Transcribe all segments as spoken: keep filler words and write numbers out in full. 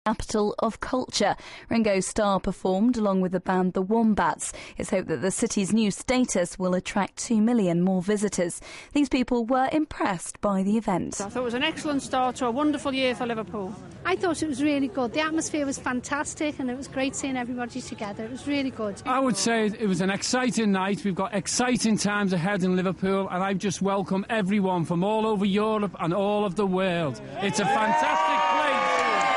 capital of culture. Ringo Starr performed along with the band The Wombats. It's hoped that the city's new status will attract two million more visitors. These people were impressed by the event. I thought it was an excellent start to a wonderful year for Liverpool. I thought it was really good. The atmosphere was fantastic and it was great seeing everybody together. It was really good. I would say it was an exciting night. We've got exciting times ahead in Liverpool, and I just welcome everyone from all over Europe and all of the world. It's a fantastic place.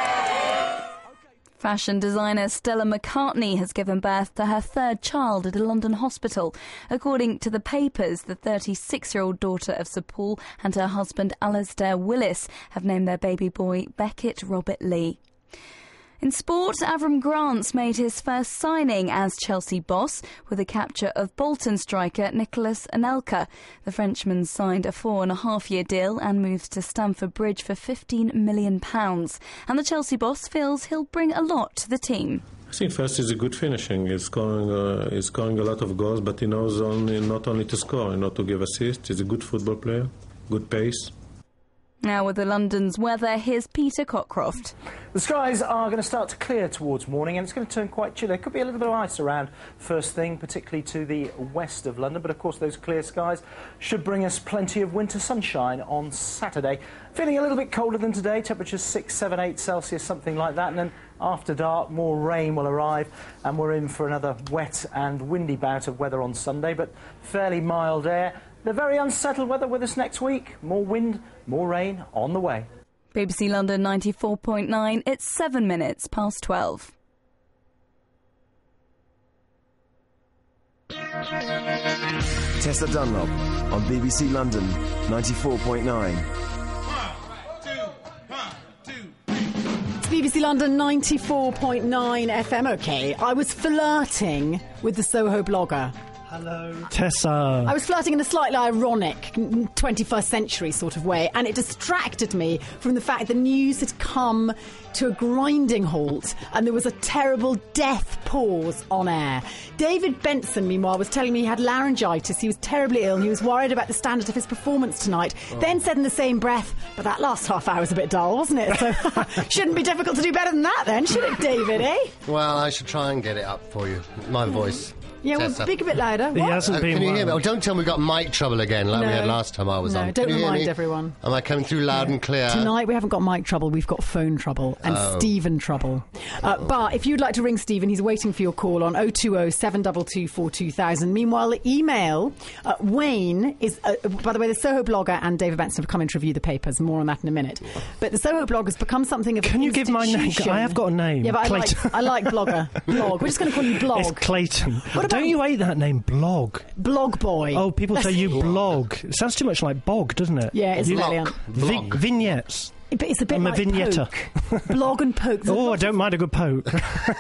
Fashion designer Stella McCartney has given birth to her third child at a London hospital. According to the papers, the thirty-six-year-old daughter of Sir Paul and her husband Alistair Willis have named their baby boy Beckett Robert Lee. In sport, Avram Grant's made his first signing as Chelsea boss with the capture of Bolton striker Nicolas Anelka. The Frenchman signed a four-and-a-half-year deal and moves to Stamford Bridge for fifteen million pounds. And the Chelsea boss feels he'll bring a lot to the team. I think first is a good finishing. He's scoring, uh, he's scoring a lot of goals, but he knows only, not only to score and not to give assists. He's a good football player, good pace. Now with the London's weather, here's Peter Cockcroft. The skies are going to start to clear towards morning and it's going to turn quite chilly. There could be a little bit of ice around first thing, particularly to the west of London, but of course those clear skies should bring us plenty of winter sunshine on Saturday. Feeling a little bit colder than today, temperatures six, seven, eight Celsius, something like that, and then after dark more rain will arrive and we're in for another wet and windy bout of weather on Sunday, but fairly mild air. The very unsettled weather with us next week. More wind, more rain on the way. B B C London ninety-four point nine, it's seven minutes past twelve. Tessa Dunlop on B B C London ninety-four point nine. It's B B C London ninety-four point nine F M. OK, I was flirting with the Soho blogger. Hello. Tessa. I was flirting in a slightly ironic twenty-first century sort of way, and it distracted me from the fact the news had come to a grinding halt and there was a terrible death pause on air. David Benson, meanwhile, was telling me he had laryngitis. He was terribly ill and he was worried about the standard of his performance tonight. Oh. Then said in the same breath, but that last half hour was a bit dull, wasn't it? So shouldn't be difficult to do better than that then, should it, David, eh? Well, I should try and get it up for you. My voice. Yeah, well, Tessa. speak a bit louder. He what? hasn't Uh, been can you well. hear me? Oh, don't tell me we've got mic trouble again like no. we had last time I was no, on. No, don't can you remind hear me? everyone. Am I coming through loud yeah. and clear? Tonight we haven't got mic trouble, we've got phone trouble and oh. Stephen trouble. Uh, oh. But if you'd like to ring Stephen, he's waiting for your call on oh two oh, seven two two, four two thousand. Meanwhile, the email, uh, Wayne is, uh, by the way, the Soho blogger and David Benson have come in to review the papers. More on that in a minute. But the Soho blog has become something of an Can you give my name? I have got a name. Yeah, but I like, I like blogger. Blog. We're just going to call you blog. It's Clayton. What about Don't you hate that name, blog? Blog boy. Oh, people say you blog. It sounds too much like bog, doesn't it? Yeah, it's you brilliant. Vi- vignettes. But it's a bit I'm like a vignetta. poke. Blog and poke. There's Oh, I don't mind a good poke.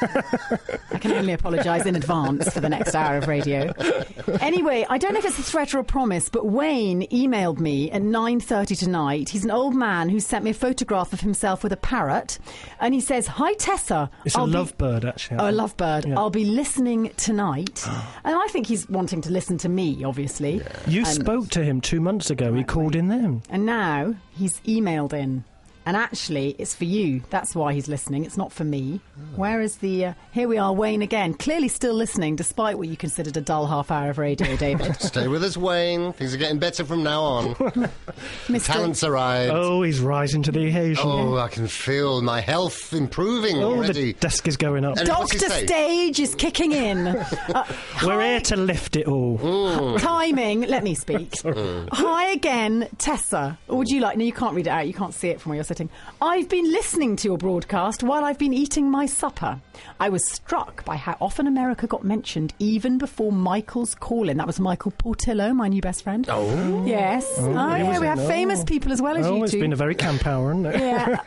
I can only apologise in advance for the next hour of radio. Anyway, I don't know if it's a threat or a promise, but Wayne emailed me at nine thirty tonight. He's an old man who sent me a photograph of himself with a parrot, and he says, "Hi Tessa." It's I'll a be- lovebird, actually. Oh, a lovebird. Yeah. I'll be listening tonight. And I think he's wanting to listen to me, obviously. Yeah. You and, spoke to him two months ago. He called in then. And now he's emailed in. And actually, it's for you. That's why he's listening. It's not for me. Oh. Where is the... Uh, here we are, Wayne again. Clearly still listening, despite what you considered a dull half hour of radio, David. Stay with us, Wayne. Things are getting better from now on. Mister Talent's arrived. Oh, he's rising to the occasion. Oh, I can feel my health improving oh, already. the desk is going up. And Doctor Stage is kicking in. Uh, We're hi- here to lift it all. Mm. Timing. Let me speak. Hi again, Tessa. Or would you like... No, you can't read it out. You can't see it from where you're sitting. I've been listening to your broadcast while I've been eating my supper. I was struck by how often America got mentioned even before Michael's call-in. That was Michael Portillo, my new best friend. Oh. Yes. Oh, oh yeah, we have oh. famous people as well as oh, you two. It's been a very camp hour, hasn't it? Yeah.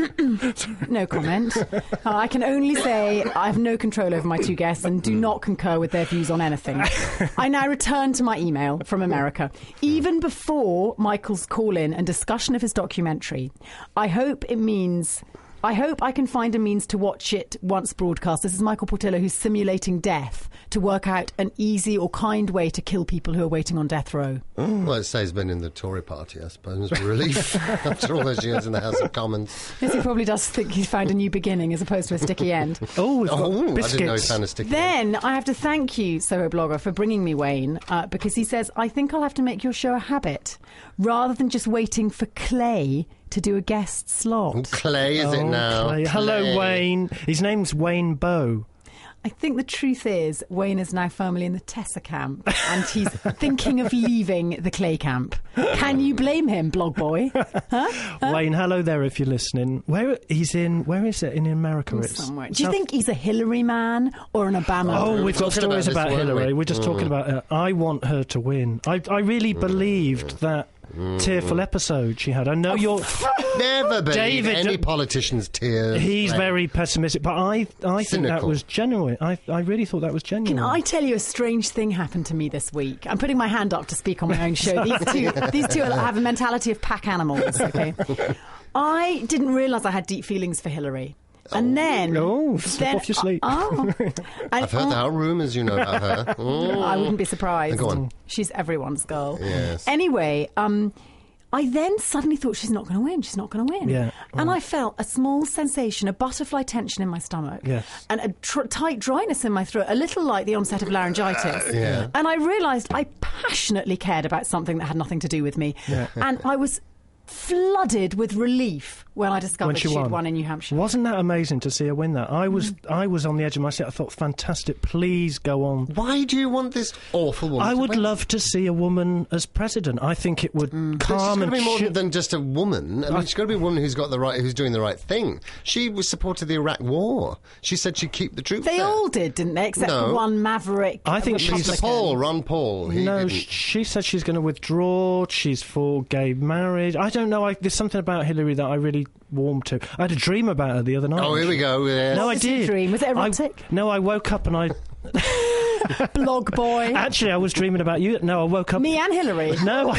No comment. Uh, I can only say I have no control over my two guests and do not concur with their views on anything. I now return to my email from America. Even before Michael's call-in and discussion of his documentary, I hope it means... I hope I can find a means to watch it once broadcast. This is Michael Portillo, who's simulating death to work out an easy or kind way to kill people who are waiting on death row. Well, it says he's been in the Tory party, I suppose. Relief after all those years in the House of Commons. Yes, he probably does think he's found a new beginning as opposed to a sticky end. Oh, we've got Oh, I didn't know he biscuits. found a sticky. Then I have to thank you, Soho Blogger, for bringing me Wayne, uh, because he says, I think I'll have to make your show a habit, rather than just waiting for Clay to do a guest slot. Clay, is it Oh, now? Clay. Hello, Clay. Wayne. His name's Wayne Bow. I think the truth is Wayne is now firmly in the Tessa camp, and he's thinking of leaving the Clay camp. Can you blame him, blog boy? Huh? Wayne, hello there if you're listening. Where he's in? Where is it in America? It's Somewhere. Do you South- think he's a Hillary man or an Obama? Oh, We were we've got talking about stories this, about, weren't Hillary. we? We're just talking about her. I want her to win. I, I really believed that tearful episode she had. I know you're. Never believe David, any d- politician's tears. He's Clay. very pessimistic, but I, I think that Cynical. was genuine. I, I really thought that was genuine. Can I tell you a strange thing happened to me this week? I'm putting my hand up to speak on my own show. These two, these two have a mentality of pack animals, okay? I didn't realise I had deep feelings for Hillary. And then... Oh, slip then, off your sleep. Oh. And I've heard on- the whole rumours you know about her. Mm. I wouldn't be surprised. Go on. She's everyone's girl. Yes. Anyway, um, I then suddenly thought she's not going to win. She's not going to win. Yeah. And I felt a small sensation, a butterfly tension in my stomach, Yes. and a tr- tight dryness in my throat, a little like the onset of laryngitis. yeah. And I realised I passionately cared about something that had nothing to do with me, and I was flooded with relief when I discovered When she she'd won. won in New Hampshire. Wasn't that amazing to see her win that? I was I was on the edge of my seat. I thought, fantastic, please go on. Why do you want this awful woman I to would win? love to see a woman as president. I think it would But she's calm got and to be more shift. than just a woman. I mean, she's got to be a woman who's got the right, who's doing the right thing. She was supported the Iraq War. She said she'd keep the troops They there. all did, didn't they? Except No. for one maverick. I think she's- Mister Republican. Paul, Ron Paul. He No, didn't. sh- she said she's going to withdraw. She's for gay marriage. I don't know. I, there's something about Hillary that I really warmed to. I had a dream about her the other night. Oh, here we go. Yes. No, I was your did. dream? Was it I- erotic? no, I woke up and I. Blog boy. Actually, I was dreaming about you. No, I woke up. Me and Hillary. No,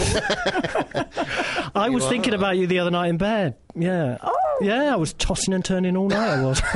I, I was thinking about you the other night in bed. Yeah. Oh. Yeah, I was tossing and turning all night. I was.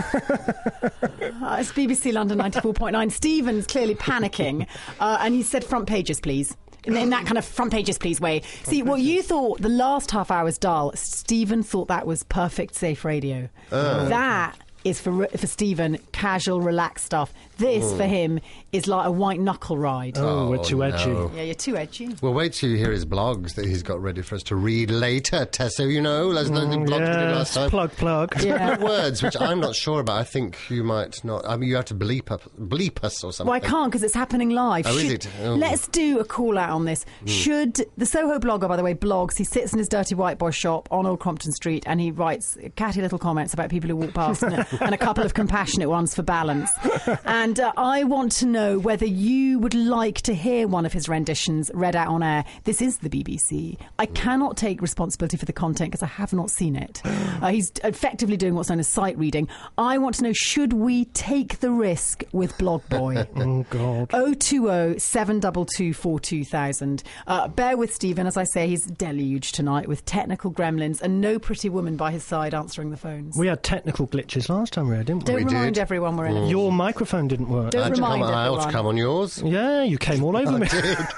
Uh, it's B B C London ninety-four point nine. Stephen's clearly panicking, uh, and he said front pages, please. In, in that kind of front pages, please way. See, what you thought the last half hour was dull, Stephen thought that was perfect, safe radio. That is for for Stephen, casual, relaxed stuff. This, for him, is like a white knuckle ride. Oh, we're too edgy. no. Yeah, you're too edgy. Well, wait till you hear his blogs that he's got ready for us to read later, Tessa, you know, those mm, the blogs we did last Yes, time. plug, plug. Yeah. Words, which I'm not sure about. I think you might not. I mean, you have to bleep, up, bleep us or something. Well, I can't because it's happening live. Oh, is Should- it? Oh. Let's do a call out on this. Should the Soho blogger, by the way, blogs? He sits in his dirty white boy shop on Old Crompton Street and he writes catty little comments about people who walk past and, a, and a couple of compassionate ones for balance. And uh, I want to know whether you would like to hear one of his renditions read out on air. This is the B B C. I cannot take responsibility for the content because I have not seen it. Uh, he's effectively doing what's known as sight reading. I want to know, should we take the risk with Blog Boy? Oh, God. oh two oh, seven two two, four two thousand. Uh, bear with Stephen, as I say, he's deluged tonight with technical gremlins and no pretty woman by his side answering the phones. We had technical glitches last time, we had, didn't we? Don't We remind did. everyone we're in it. Your microphone didn't work. Don't I had to come, remind I ought to everyone. come on yours. Yeah, you came all over me.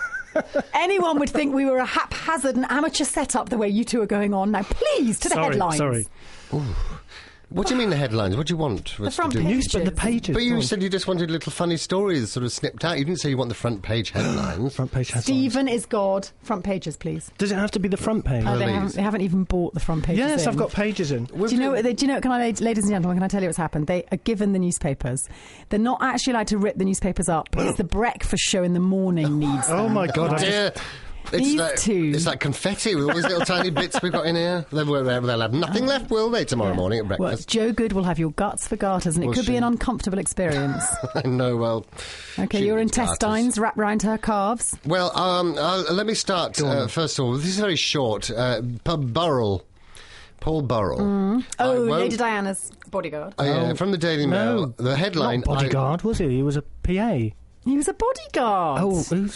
Anyone would think we were a haphazard and amateur setup the way you two are going on. Now, please, to the sorry, headlines. sorry. What do you mean the headlines? What do you want for The us front to do? page. News, but the pages. But go you on. said you just wanted little funny stories sort of snipped out. You didn't say you want the front page headlines. front page headlines. Stephen is God. Front pages, please. Does it have to be the front page? Uh, they, Please. haven't, they haven't even bought the front pages. yes, in. I've got pages in. Do you know? what they- Do you know? Can I, ladies and gentlemen, can I tell you what's happened? They are given the newspapers. They're not actually allowed to rip the newspapers up. It's the breakfast show in the morning needs. Oh them. my God! I just, Dear. It's These like, two. It's like confetti with all these little tiny bits we've got in here. They'll, they'll have nothing left, will they, tomorrow morning at Well, breakfast? Joe Good will have your guts for garters, and it Will could be she? an uncomfortable experience. I know, well... Okay, she your needs garters. intestines wrapped round her calves. Well, um, uh, let me start, uh, first of all. This is very short. Uh, P- Burrell. Paul Burrell. I Oh, won't- Lady Diana's bodyguard. Oh, yeah, from the Daily Mail. no, The headline... not bodyguard, was he? He was a P A. He was a bodyguard. Oh, who's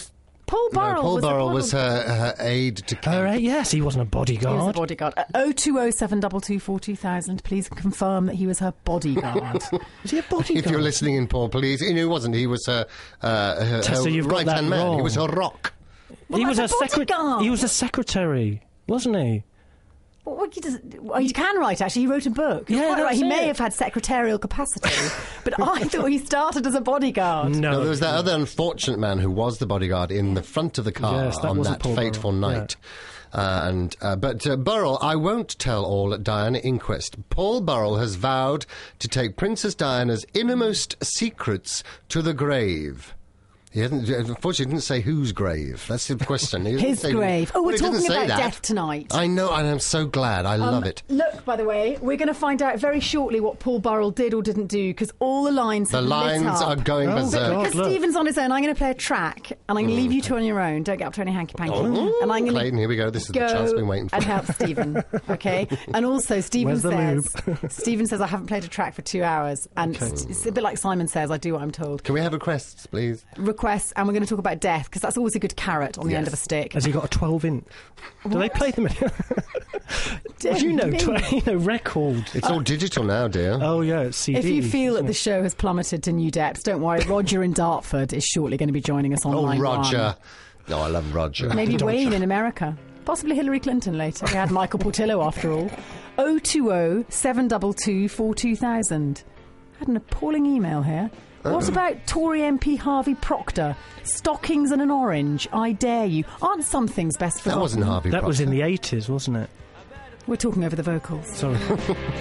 Paul Burrell no, Paul was Burrell a was her, her aide to camp. All right, yes, he wasn't a bodyguard. He was a bodyguard. Uh, oh two oh seven two two four two thousand. Please confirm that he was her bodyguard. Was he a bodyguard? If you're listening in, Paul, please. You know, he wasn't. He was her, uh, her, Tessa, her you've got that right-hand man. wrong. He was her rock. Well, he was a that's a secret- bodyguard. He was a secretary, wasn't he? Well, what he, does, well, he can write, actually. He wrote a book. You're Yeah, quite right. that's He may it. have had secretarial capacity, but I thought he started as a bodyguard. No, No, there was that other unfortunate man who was the bodyguard in the front of the car Yes, that on wasn't that Paul fateful Burrell, night. Uh, and uh, but uh, Burrell, I won't tell all at Diana Inquest. Paul Burrell has vowed to take Princess Diana's innermost secrets to the grave. He hasn't, unfortunately, didn't say whose grave. That's the question. He doesn't His say- grave. Oh, Well, we're he didn't talking say about that. death tonight. I know, and I'm so glad. I love Um, it. Look, by the way, we're going to find out very shortly what Paul Burrell did or didn't do, because all the lines The have lines lit up. are going Oh, berserk. God. Because look. Stephen's on his own, I'm going to play a track, and I'm going to leave you two on your own. Don't get up to any hanky-panky. and I'm going to Clayton, here we go. This is the go chance we've been waiting for. and help Stephen, okay? And also, Stephen Where's the says, Stephen says, I haven't played a track for two hours, and it's, it's a bit like Simon says, I do what I'm told. Can we have requests, please? Requests, and we're going to talk about death, because that's always a good carrot on the Yes. end of a stick. Has he got a twelve inch? Do they play them? Dear Do you know, me. tw- you know, record? It's all digital now, dear. Oh yeah, it's C D. If you feel that the show has plummeted to new depths, don't worry. Roger in Dartford is shortly going to be joining us on Oh, line Roger. No, I love Roger. one. Maybe Wayne in America. Possibly Hillary Clinton later. We had Michael Portillo after all. oh two oh seven two two four two thousand. Had an appalling email here. What about Tory M P Harvey Proctor? Stockings and an orange. I dare you. Aren't some things best That forgotten? wasn't Harvey That was Procter. in the eighties, wasn't it? We're talking over the vocals. Sorry. You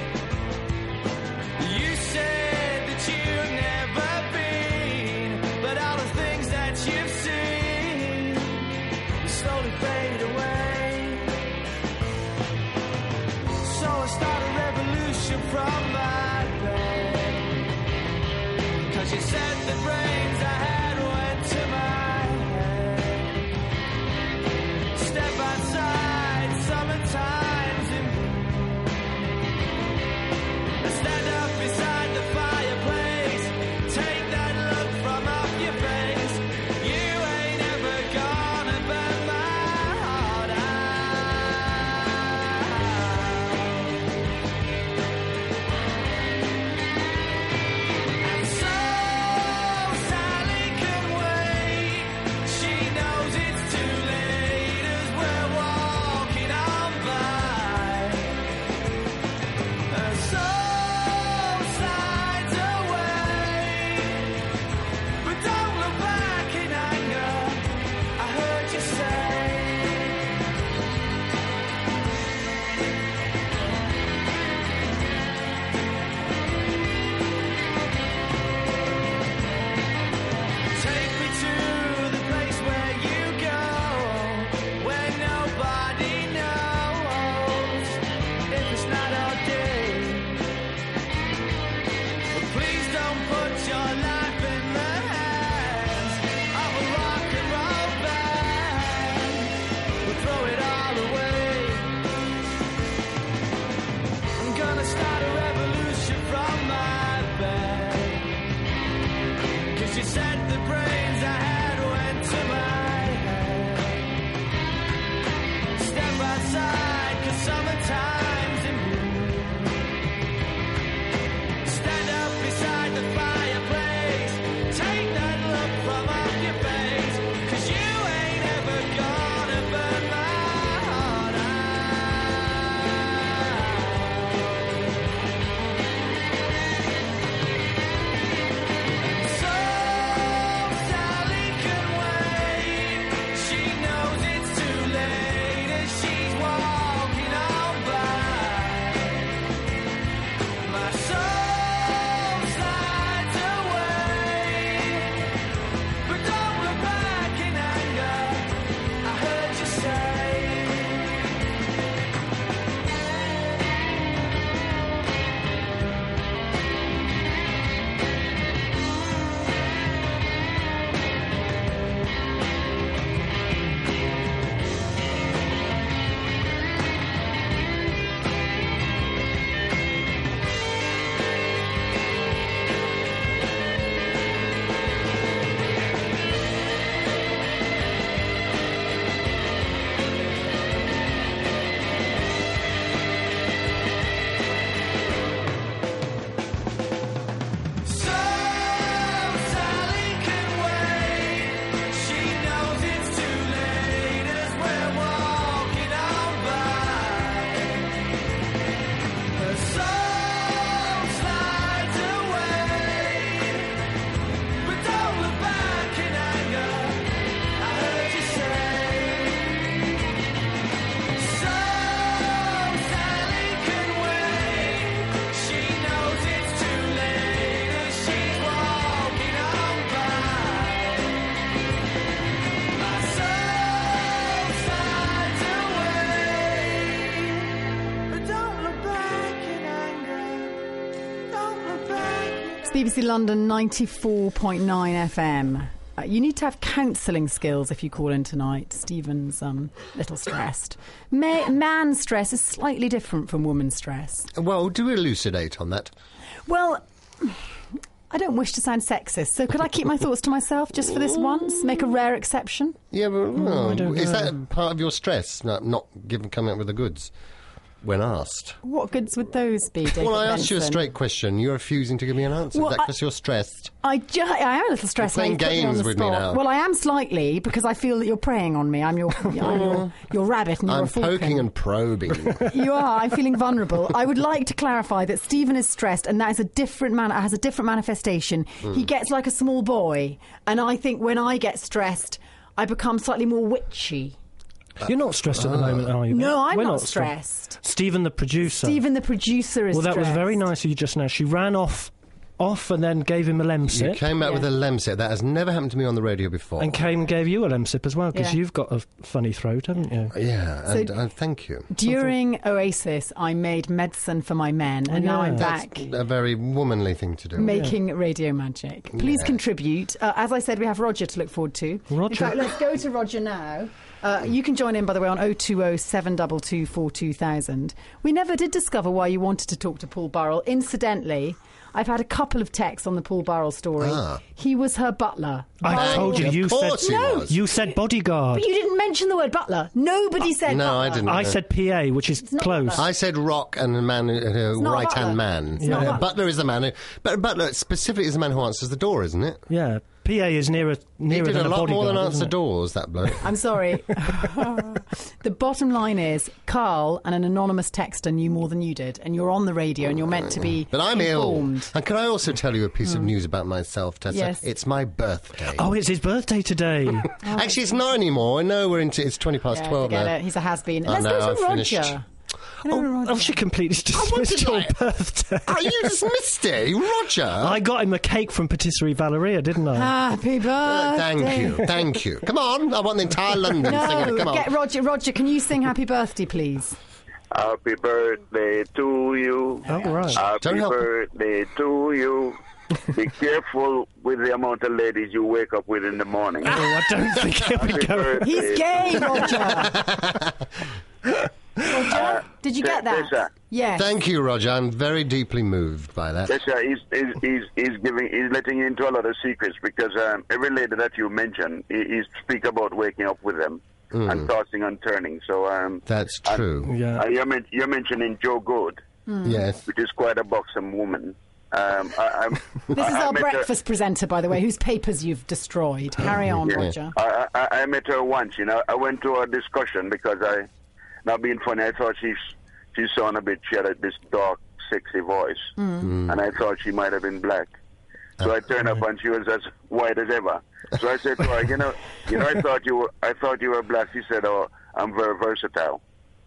said that you've never been, but all the things that you've seen will slowly fade away. So I start a revolution from my brain, 'cause you said the brains I had went to my head. Step outside, summertime's in bloom. It's B B C London ninety-four point nine F M. Uh, you need to have counselling skills if you call in tonight. Stephen's um, a little stressed. Ma- man stress is slightly different from woman stress. Well, do elucidate on that. Well, I don't wish to sound sexist, so could I keep my thoughts to myself just for this once? Make a rare exception? Yeah, but I don't is know. that part of your stress, not, not giving, coming up with the goods when asked? What goods would those be, David Well, I asked you a Benson? straight question. You're refusing to give me an answer. Well, is that I- because you're stressed? I, ju- I am a little stressed. You're now playing you've put me on games the with me spot. now. Well, I am slightly, because I feel that you're preying on me. I'm your, I'm your, your rabbit and you're I'm a falcon. poking and probing. You are. I'm feeling vulnerable. I would like to clarify that Stephen is stressed, and that is a different man. Has a different manifestation. Hmm. He gets like a small boy, and I think when I get stressed, I become slightly more witchy. You're not stressed at the moment, are you? No, I'm We're not stre- stressed. Stephen, the producer. Stephen, the producer, is well, that was stressed. very nice of you just now. She ran off, off, and then gave him a You lemsip, came out Yeah. with a lemsip. That has never happened to me on the radio before. and came and gave you a lemsip as well, because Yeah. you've got a funny throat, haven't you? Yeah, So- and uh, thank you. During Oasis, I made medicine for my men, and now yeah. I'm That's back. a very womanly thing to do. Making radio magic. Please Yeah. contribute. Uh, as I said, we have Roger to look forward to. Roger. In fact, let's go to Roger now. Uh, you can join in, by the way, on oh two oh, seven two two, four two thousand. We never did discover why you wanted to talk to Paul Burrell. Incidentally, I've had a couple of texts on the Paul Burrell story. Ah. He was her butler. I Burrell- told you. Of You course said he No. was. you said bodyguard. But you didn't mention the word butler. Nobody said No, butler. I didn't. I said P A, which is not close. butler. I said rock and a man, uh, not a right butler. hand man. It's not a Uh, butler. butler is the man who. But butler specifically is the man who answers the door, isn't it? Yeah, P A is nearer He nearer did than a lot bodyguard. more than answer isn't it? doors. That bloke. I'm sorry. The bottom line is Carl and an anonymous texter knew more than you did, and you're on the radio and you're meant to be But I'm informed. ill. And can I also tell you a piece of news about myself, Tessa? Yes. It's my birthday. Oh, it's his birthday today. Actually, it's not anymore. No, we're into. It's twenty past Yeah, twelve forget now. it. He's a has-been. I Let's know, go to I've finished. Roger. Hello, oh, Roger. oh, she completely dismissed your like- birthday. Oh, you dismissed it, Roger. I got him a cake from Patisserie Valeria, didn't I? Happy birthday. Uh, thank you, thank you. Come on, I want the entire London singing it. No, Come on. get Roger. Roger, can you sing Happy Birthday, please? Happy birthday to you. Oh, right. Happy Don't help. birthday to you. Be careful with the amount of ladies you wake up with in the morning. Oh, I don't think he'll be Happy going. birthday. He's gay, Roger. Roger, did you get that? Tessa. Yes. Thank you, Roger. I'm very deeply moved by that. Tessa, he's, he's, he's, he's giving, he's letting you into a lot of secrets because um, every lady that you mention, he, he speak about waking up with them and tossing and turning. So um, That's and- true. Yeah. uh, you're, men- you're mentioning Joe Good, Yes. which is quite a buxom woman. Um, I, I'm, This is I, I our met her- breakfast presenter, by the way, whose papers you've destroyed. Carry on, Yeah. Roger. I, I, I met her once, you know. I went to a discussion because I, not being funny, I thought she she sounded a bit, she had a, this dark, sexy voice. Mm. And I thought she might have been black. So I turned up and she was as white as ever. So I said to her, you know, you know, I thought you were, I thought you were black. She said, oh, I'm very versatile.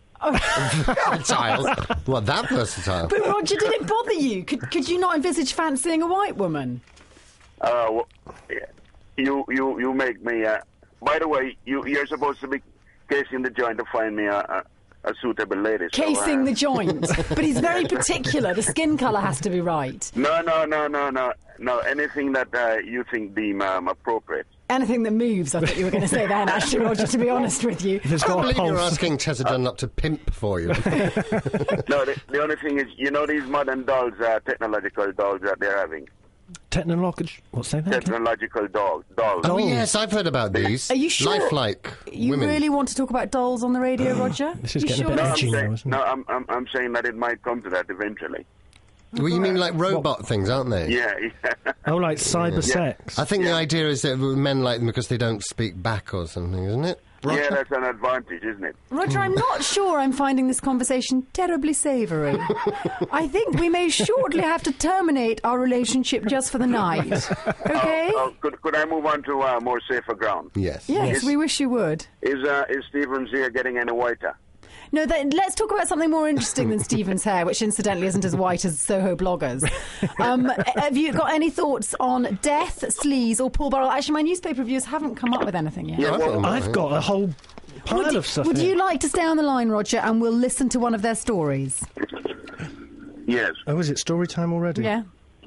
Versatile. What, that versatile? But Roger, did it bother you? Could could you not envisage fancying a white woman? Uh, well, you, you, you make me, uh, by the way, you, you're supposed to be casing the joint to find me a, a, a suitable lady. so, Casing uh, the joint. But he's very particular. The skin colour has to be right. No, no, no, no, no, no. Anything that uh, you think deem um, appropriate. Anything that moves, I thought you were going to say then, actually, Roger, to be honest with you. It's I got a believe you're pulse. asking Tessa Dunlop to pimp for you. No, the, the only thing is, you know, these modern dolls, uh, technological dolls that they're having. Technological. What's that? again? Technological doll, dolls. Oh, yes, I've heard about these. Are you sure? Lifelike You women. really want to talk about dolls on the radio, Roger? This is You getting sure? a bit No, I'm edgy now, saying, isn't it? no, I'm, I'm, I'm saying that it might come to that eventually. Well, you mean like robot things, aren't they? Yeah, yeah. Oh, like cyber sex. I think the idea is that men like them because they don't speak back or something, isn't it? Yeah, that's an advantage, isn't it? Roger, I'm not sure I'm finding this conversation terribly savoury. I think we may shortly have to terminate our relationship just for the night. Okay? Oh, oh, could, could I move on to uh, more safer ground? Yes. Yes, Is- we wish you would. Is uh, is Stephen's ear getting any whiter? No, that, let's talk about something more interesting than Stephen's hair, which incidentally isn't as white as Soho bloggers. Um, have you got any thoughts on death, sleaze, or Paul Burrell? Actually, my newspaper reviews haven't come up with anything yet. Yeah, well, I've got a whole pile Would, of stuff would here. you like to stay on the line, Roger, and we'll listen to one of their stories? yes. Oh, is it story time already? Yeah.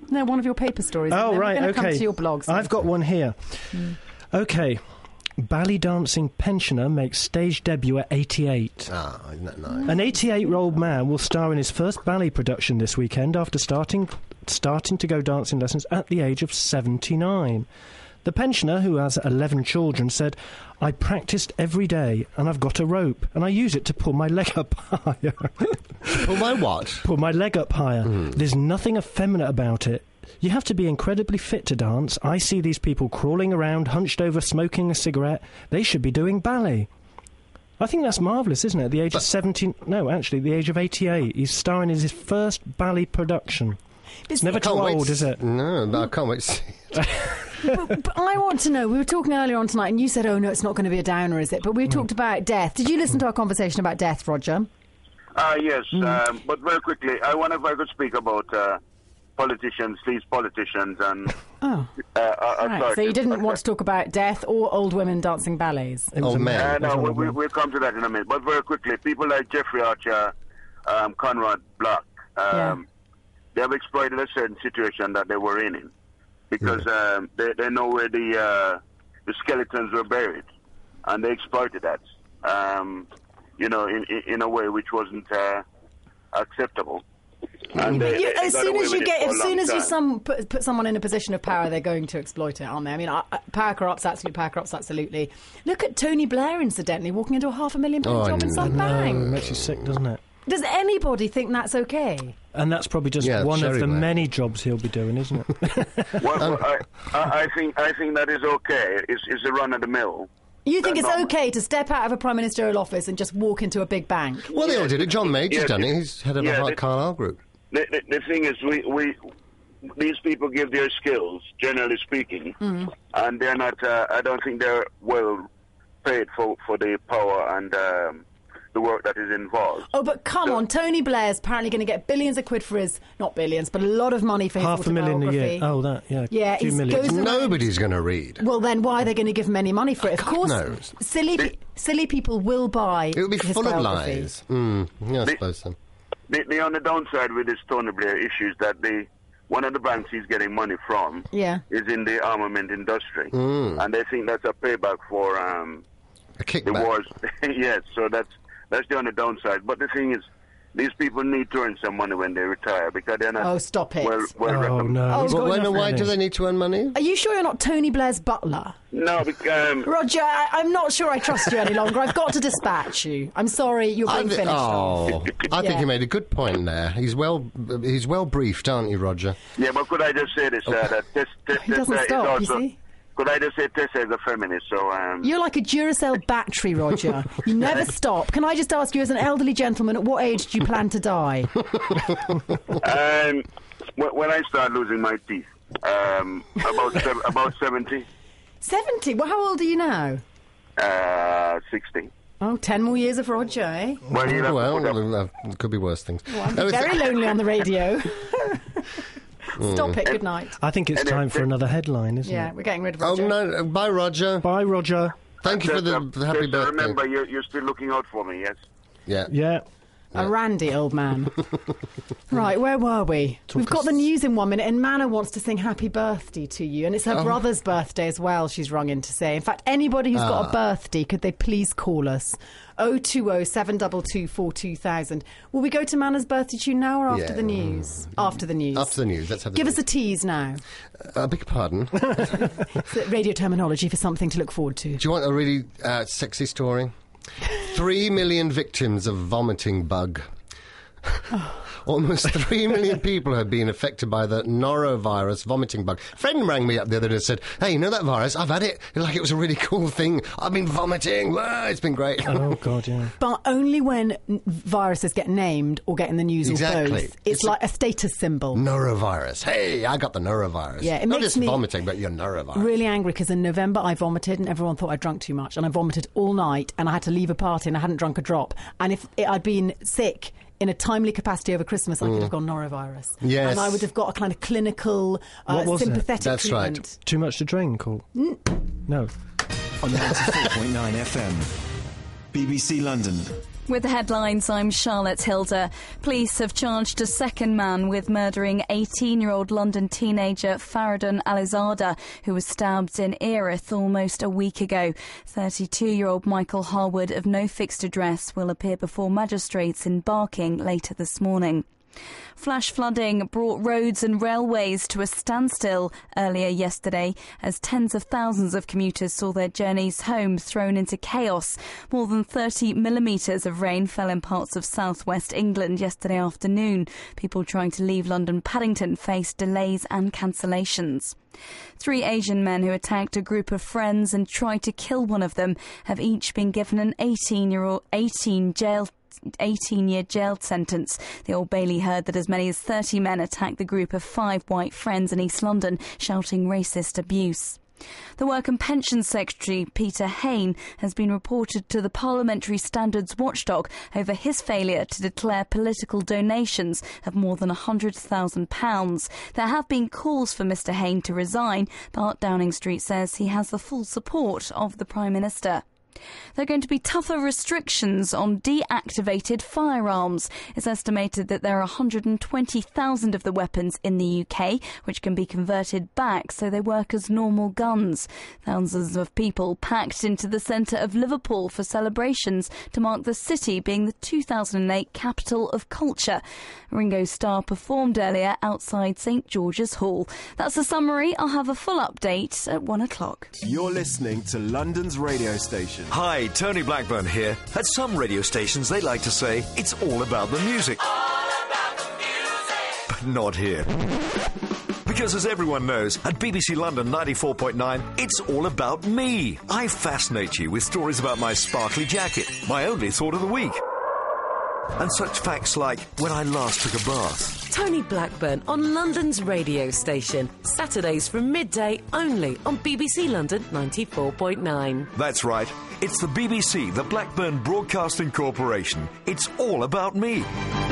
No, one of your paper stories. Oh, and then right, we're gonna okay. come to your blogs. I've got one here. Mm. Okay. Ballet dancing pensioner makes stage debut at eighty-eight. Ah, isn't that nice? An eighty-eight-year-old man will star in his first ballet production this weekend after starting starting to go dancing lessons at the age of seventy-nine. The pensioner, who has eleven children, said, "I practiced every day, and I've got a rope, and I use it to pull my leg up higher." Pull my what? Pull my leg up higher. Mm. There's nothing effeminate about it. You have to be incredibly fit to dance. I see these people crawling around, hunched over, smoking a cigarette. They should be doing ballet. I think that's marvellous, isn't it? At the age but of seventeen... No, actually, the age of eighty-eight. He's starring in his first ballet production. It's never too Can't old, wait is it? No, no, I can't wait to see it. but, but I want to know, we were talking earlier on tonight and you said, oh no, it's not going to be a downer, is it? But we Mm. talked about death. Did you listen to our conversation about death, Roger? Uh, yes, um, but very quickly, I wonder if I could speak about uh, politicians, these politicians, and Oh. uh, uh, Right, so you didn't want to talk about death or old women dancing ballets? It was a man. Uh, no, we, we, we'll come to that in a minute. But very quickly, people like Jeffrey Archer, um, Conrad Black, um, Yeah. they have exploited a certain situation that they were in, in because um, they, they know where the uh, the skeletons were buried, and they exploited that, um, you know, in, in in a way which wasn't uh, acceptable. And they, You- they as got soon away as with you it get, for a as long soon as you time. some put, put someone in a position of power, they're going to exploit it, aren't they? I mean, uh, uh, power corrupts, absolute power corrupts, absolutely. Look at Tony Blair, incidentally, walking into a half a million pound Oh, job in no. some No, it bank. makes you sick, doesn't it? Does anybody think that's okay? And that's probably just Yeah, one of Sherry the Blair. many jobs he'll be doing, isn't it? Well, well, I, I I think I think that is okay. It's, it's a run of the mill. You think That's it's not- okay to step out of a prime ministerial office and just walk into a big bank? Well, they all did it. John Major's Yeah, done the- it. He's head of yeah, the Hart the- Carlisle Group. The, the, the thing is, we, we these people give their skills, generally speaking, Mm. and they're not. Uh, I don't think they're well paid for, for the power and um, the work that is involved. Oh, but come So- on, Tony Blair's apparently going to get billions of quid for his, not billions, but a lot of money for his Half a million a year. autobiography. Oh, that, yeah. Yeah, a few he's million. goes around- Nobody's going to read. Well, then why are they going to give him any money for it? Of God course, knows. silly, pe- silly people will buy. It will be his full of biography. lies. Mm, yeah, I The- suppose so. The, the only downside with this Tony Blair issue is that the one of the banks he's getting money from Yeah. is in the armament industry, Mm. and they think that's a payback for um, A the kickback. wars. Yes, so that's that's the only downside. But the thing is, these people need to earn some money when they retire because they're not Oh, stop it. well, well Oh, recommended. no. Oh, He's got Well, when enough and why do money. they need to earn money? Are you sure you're not Tony Blair's butler? No, because um, Roger, I, I'm not sure I trust you any longer. I've got to dispatch you. I'm sorry, you're I being thi- finished. oh, I think Yeah. you made a good point there. He's well, he's well briefed, aren't you, Roger? yeah, but could I just say this? Uh, that Tess, Tess, He doesn't Tessa is stop, you also, see? Could I just say Tessa is a feminist? So um, You're like a Duracell battery, Roger. You never stop. Can I just ask you, as an elderly gentleman, at what age do you plan to die? um, when, when I start losing my teeth, um, about sev- about seventy, seventy? Well, how old are you now? uh, sixty. Oh, ten more years of Roger, eh? Well, you know, Well, put up- well, uh, could be worse things. Well, I'm No, it's- very lonely on the radio. Stop it. Good night. I think it's And it- time for another headline, isn't Yeah, it? we're getting rid of Oh Roger. no! uh, Bye, Roger. Bye, Roger. Thank you for the, Tessa, the happy Tessa, birthday. remember, you're, you're still looking out for me, yes? Yeah. Yeah. A randy old man. Right, where were we? We've got the news in one minute, and Manna wants to sing happy birthday to you, and it's her Oh. brother's birthday as well, she's rung in to say. In fact, anybody who's got a Ah. birthday, could they please call us? oh two oh, seven two two, four two thousand. Will we go to Manna's birthday tune now or after Yeah. the news? After the news. After the news, let's have the Give news. us a tease now. Uh, I beg your pardon. Do It's radio terminology for something to look forward to. you want a really uh, sexy story? Three million victims of vomiting bug. Almost three million people have been affected by the norovirus vomiting bug. A friend rang me up the other day and said, hey, you know that virus? I've had it. Like it was a really cool thing. I've been vomiting. Wah, it's been great. Oh, God, yeah. But only when n- viruses get named or get in the news or Exactly. both. It's, It's a- like a status symbol. Norovirus. Hey, I got the norovirus. Yeah, it Not makes just me vomiting, but you're norovirus. really angry because in November I vomited and everyone thought I'd drunk too much, and I vomited all night and I had to leave a party and I hadn't drunk a drop. And if it, I'd been sick in a timely capacity over Christmas, I could have gone norovirus. Yes. And I would have got a kind of clinical, uh, What was it? sympathetic That's right. treatment. Too much to drink, or...? No. On ninety-four point nine F M. B B C London. With the headlines, I'm Charlotte Hilder. Police have charged a second man with murdering eighteen-year-old London teenager Faridun Alizada, who was stabbed in Erith almost a week ago. thirty-two-year-old Michael Harwood of no fixed address will appear before magistrates in Barking later this morning. Flash flooding brought roads and railways to a standstill earlier yesterday as tens of thousands of commuters saw their journeys home thrown into chaos. More than thirty millimetres of rain fell in parts of southwest England yesterday afternoon. People trying to leave London Paddington faced delays and cancellations. Three Asian men who attacked a group of friends and tried to kill one of them have each been given an eighteen-year-old eighteen jail eighteen-year jail sentence. The Old Bailey heard that as many as thirty men attacked the group of five white friends in East London, shouting racist abuse. The Work and Pensions Secretary, Peter Hain, has been reported to the Parliamentary Standards Watchdog over his failure to declare political donations of more than one hundred thousand pounds. There have been calls for Mr Hain to resign, but Downing Street says he has the full support of the Prime Minister. There are going to be tougher restrictions on deactivated firearms. It's estimated that there are one hundred twenty thousand of the weapons in the U K which can be converted back so they work as normal guns. Thousands of people packed into the centre of Liverpool for celebrations to mark the city being the two thousand eight capital of culture. Ringo Starr performed earlier outside St George's Hall. That's a summary. I'll have a full update at one o'clock. You're listening to London's radio station. Hi, Tony Blackburn here. At some radio stations, they like to say it's all about the music. All about the music. But not here. Because as everyone knows, at B B C London ninety-four point nine, it's all about me. I fascinate you with stories about my sparkly jacket, my only thought of the week. And such facts like when I last took a bath. Tony Blackburn on London's radio station. Saturdays from midday only on B B C London ninety-four point nine. That's right. It's the B B C, the Blackburn Broadcasting Corporation. It's all about me.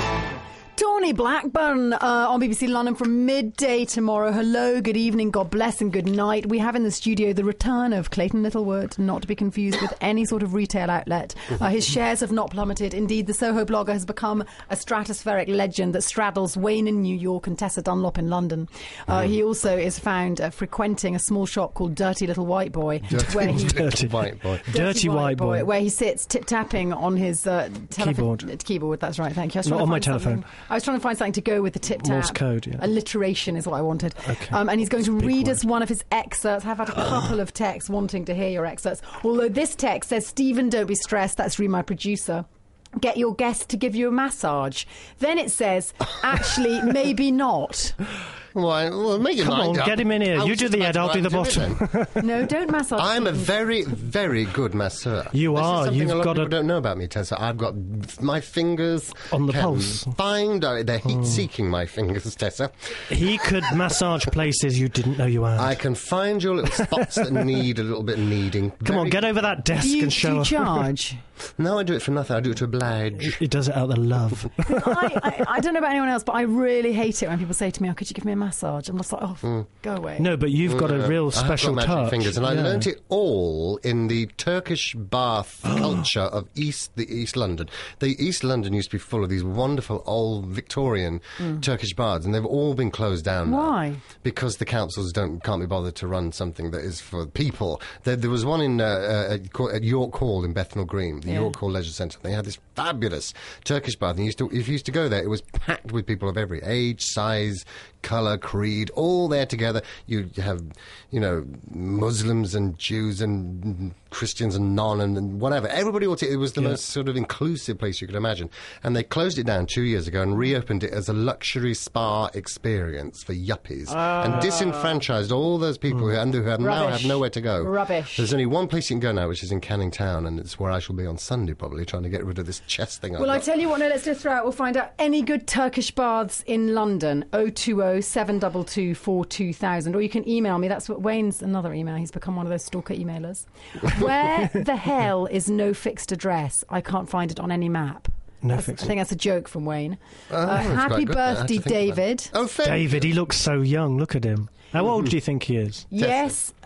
Tony Blackburn uh, on B B C London from midday tomorrow. Hello, good evening, God bless and good night. We have in the studio the return of Clayton Littlewood, not to be confused with any sort of retail outlet. Uh, his shares have not plummeted. Indeed, the Soho blogger has become a stratospheric legend that straddles Wayne in New York and Tessa Dunlop in London. Uh, he also is found uh, frequenting a small shop called Dirty Little White Boy. Dirty, where he, dirty White Boy. Dirty, dirty White Boy. Where he sits tip-tapping on his uh, keyboard. Telefon- keyboard, that's right, thank you. I was Not trying to on my find telephone. something- I was trying to find something to go with the tip tap. Morse code, yeah. Alliteration is what I wanted. Okay. Um, and he's going That's to a big read word. us one of his excerpts. I've had a couple of texts wanting to hear your excerpts. Although this text says, Stephen, don't be stressed. That's Ree, my producer. Get your guest to give you a massage. Then it says, actually, maybe not. Why? Well, make your Come mind on, up. get him in here. I You was do just the about head, to I'll do the go out and bottom. it then. No, don't massage. I'm a Stephen. very, very good masseur. You this are. Is something You've a lot got of a- people don't know about me, Tessa. I've got my fingers On the can pulse. Find out they're heat-seeking. My fingers, Tessa. He could massage places you didn't know you had. I can find your little spots that need a little bit of kneading. Come on, Very- get over that desk Do you, and do show you her. charge? No, I do it for nothing. I do it to oblige. He does it out of love. I, I, I don't know about anyone else, but I really hate it when people say to me, oh, could you give me a massage? I'm just like, oh, Mm. go away. No, but you've got a Yeah. real I have special got magic touch. fingers, and I Yeah. learnt it all in the Turkish bath culture of East, the East London. The East London used to be full of these wonderful old Victorian Mm. Turkish baths, and they've all been closed down now. Why? Because the councils don't can't be bothered to run something that is for people. There, there was one in uh, uh, at, Cor- at York Hall in Bethnal Green, the Yeah. York Hall Leisure Centre. They had this fabulous Turkish bath, and you used to, if you used to go there, it was packed with people of every age, size, colour, creed, all there together. You have, you know, Muslims and Jews and Christians and non and, and whatever. Everybody all t- it was the Yeah. most sort of inclusive place you could imagine. And they closed it down two years ago and reopened it as a luxury spa experience for yuppies and disenfranchised all those people who, and who have now Rubbish. have nowhere to go. Rubbish. There's only one place you can go now, which is in Canning Town, and it's where I shall be on Sunday probably, trying to get rid of this chest thing. I've Well, I got. tell you what, no, let's just throw out. We'll find out any good Turkish baths in London. oh two oh, seven two two, four two thousand. Or you can email me. That's what Wayne's another email. He's become one of those stalker emailers. Where the hell is no fixed address? I can't find it on any map. No That's- fixed I think that's a joke from Wayne. Oh, uh, that's happy quite good. I birthday, had to think of that. David. Oh, thank David, he looks so young. Look at him. How old do you think he is? Yes,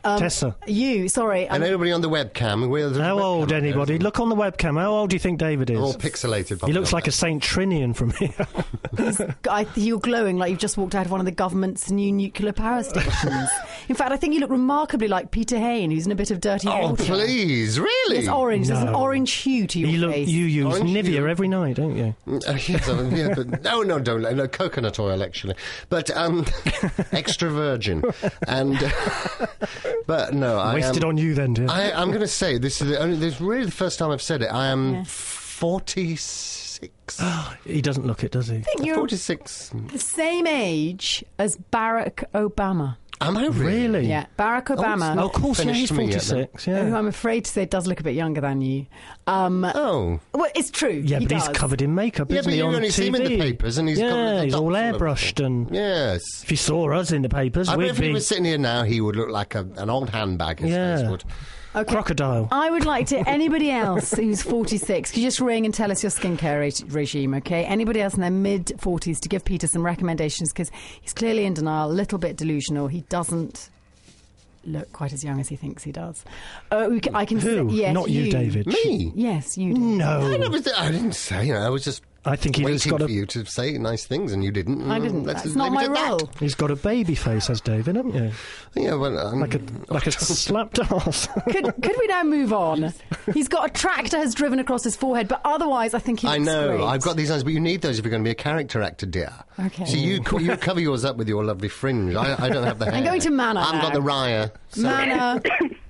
Um, Tessa. You, sorry. And I'm- anybody on the webcam? Where's the How webcam old, up there? anybody? Look on the webcam. How old do you think David is? All pixelated. He looks like a Saint Trinian from here. I, you're glowing like you've just walked out of one of the government's new nuclear power stations. In fact, I think you look remarkably like Peter Hain, who's in a bit of dirty Oh, water. please, really? It's orange. There's an No. orange hue to your You look. face. You use Orange Nivea hue. every night, don't you? Uh, yes, I mean, yeah, but no, no, don't. No, coconut oil, actually. But um, extra virgin. And uh, but no, I Wasted am, on you then, dear. I, I'm going to say this is the only. This is really the first time I've said it. I am Yeah. forty-six. He doesn't look it, does he? I think you're forty-six. the same age as Barack Obama. Am I really? Really? Yeah, Barack Obama. Oh, of course, yeah, he's finished me yet, then. forty-six, Who yeah. I'm afraid to say does look a bit younger than you. Um, Oh. well, it's true. Yeah, he but does. he's covered in makeup, Yeah, isn't but he, you on only T V? see him in the papers and he's got Yeah, little he's all dots and airbrushed and... Yes. If you saw us in the papers, I bet we'd if he be... was sitting here now, he would look like a, an old handbag. His Yeah. face would. Okay. Crocodile. I would like to, anybody else who's forty-six, could you just ring and tell us your skincare re- regime, okay? Anybody else in their mid-forties to give Peter some recommendations, because he's clearly in denial, a little bit delusional. He doesn't look quite as young as he thinks he does. Uh, we c- I can Who? say, yes, Not you, David. Me? Yes, you do. No. I, never, I didn't say, you know, I was just I think he's waiting got for a... you to say nice things and you didn't. I didn't. Let's That's just not leave my it at that. role. He's got a baby face, has David, haven't you? Yeah, well, um, Like a like a slapped arse. Could, could we now move on? He's got a tractor has driven across his forehead, but otherwise I think he looks I know, great. I've got these eyes, but you need those if you're going to be a character actor, dear. Okay. So you co- you cover yours up with your lovely fringe. I, I don't have the hair. I'm going to Manor I've now. got the Raya. So- Manor.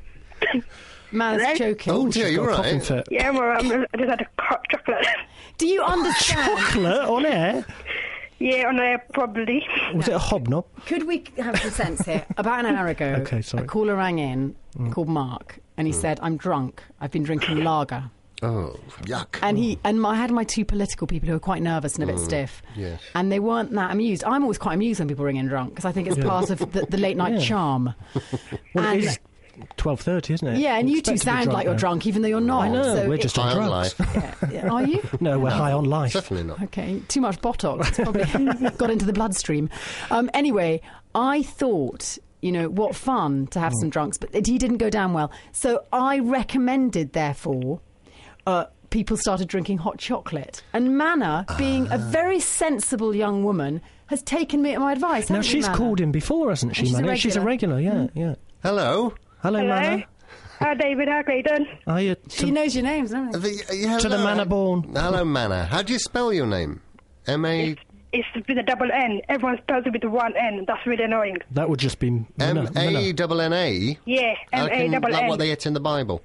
Manor's Hello? joking. Oh dear, She's you're got a coughing right. fit. Yeah, well, I'm, I just had a hot chocolate. Do you understand? Chocolate on air? Yeah, on there, probably. Was it a hobnob? Could we have some sense here? About an hour ago, Okay, sorry. a caller rang in called Mark, and he said, "I'm drunk. I've been drinking lager." Oh, yuck. And he and my, I had my two political people who were quite nervous and a bit stiff, yes. and they weren't that amused. I'm always quite amused when people ring in drunk because I think it's Yeah. part of the, the late night Yeah. charm. Well, And- it is twelve thirty, isn't it? Yeah, and We're you two expected to be sound like you're now. drunk, even though you're not. I know, So we're it- just on High on drugs. life. Yeah, are you? No, we're high on life. Definitely not. Okay, too much Botox. It's probably got into the bloodstream. Um, anyway, I thought, you know, what fun to have some drunks, but he didn't go down well. So I recommended, therefore, uh, people started drinking hot chocolate. And Manna, being a very sensible young woman, has taken me at my advice. Now, hasn't you, she's Manna? called in before, hasn't she, She's a Manny? She's a regular, yeah, yeah. Hello. Hello, Hello. Manna. Hi, David. How are you doing? Are you She to, knows your names, doesn't The, she? uh, to the hello. manor born? Hello, Manor. How do you spell your name? M A It's with a double N. Everyone spells it with one N. That's really annoying. That would just be M Manna. A double N A. Yeah, M A double Like what N. they get in the Bible.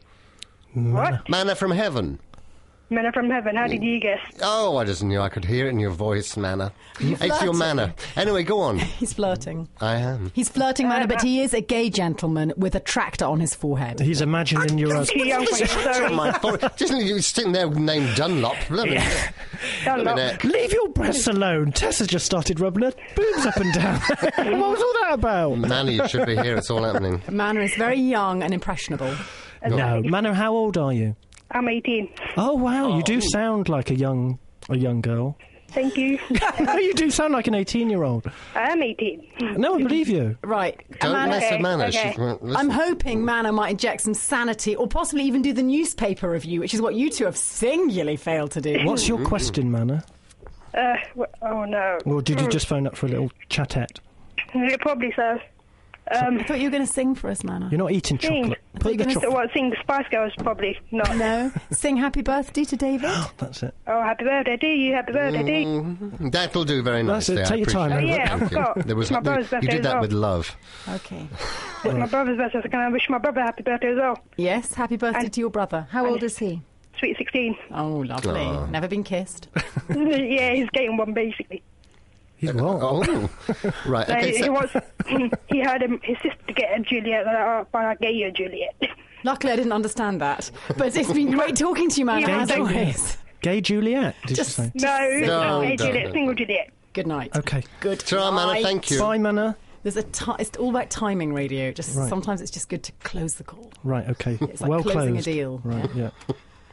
What? Manna from heaven. Manna from heaven. How did you guess? Oh, I just knew I could hear it in your voice, Manna. It's your flirting. manner. Anyway, go on. He's flirting. I am. He's flirting, Manna, but he is a gay gentleman with a tractor on his forehead. He's imagining you're a... Too young for you, sorry. My forehead. Just you sitting there named Dunlop. Bloody Yeah. Dunlop. minute. Leave your breasts alone. Tessa just started rubbing her boobs up and down. What was all that about? Manny should be here. It's all happening. Manna is very young and impressionable. No. Manna, how old are you? I'm eighteen. Oh, wow, you do sound like a young a young girl. Thank you. You do sound like an eighteen-year-old. I am eighteen. No, I believe you. Right. Don't Manna- mess with Manna. okay. She's, well, listen. I'm hoping Manna might inject some sanity or possibly even do the newspaper review, which is what you two have singularly failed to do. What's your question, Manna? Uh, wh- oh no. Or did you just phone up for a little chatette? It probably so. Um, I thought you were going to sing for us, Manna. You're not eating Sing. chocolate. I thought Put you the were gonna chocolate... what, sing the Spice Girls? Probably not. No. Sing happy birthday to David. That's it. Oh, happy birthday to you. Happy birthday to you. Mm, that'll do very That's nicely. it. I Take your time, appreciate Oh, it. yeah, I Thank you. forgot. There was It's my brother's you birthday did as that well. with love. Okay. It's my brother's birthday, so can I wish my brother happy birthday as well? Yes, happy birthday And- to your brother. How old is he? Sweet sixteen. Oh, lovely. Aw. Never been kissed. Yeah, he's getting one basically. He's what? Oh, right. Uh, Okay. he So, wants. he heard him, his sister get a Juliet. And I, oh, I gave you a Juliet. Luckily, I didn't understand that. But it's been great talking to you, Manna, Yeah, as thank you. always. Gay Juliet, did Just- you say? No, sit no, down. a Juliet, No, single Juliet. Good night. Okay. Good Ta-ra, Manna, night. thank you. Bye, Manna. There's a ti it's all about timing, radio. Just Right. sometimes it's just good to close the call. Right, okay. It's like well closing closed. a deal. Right, yeah.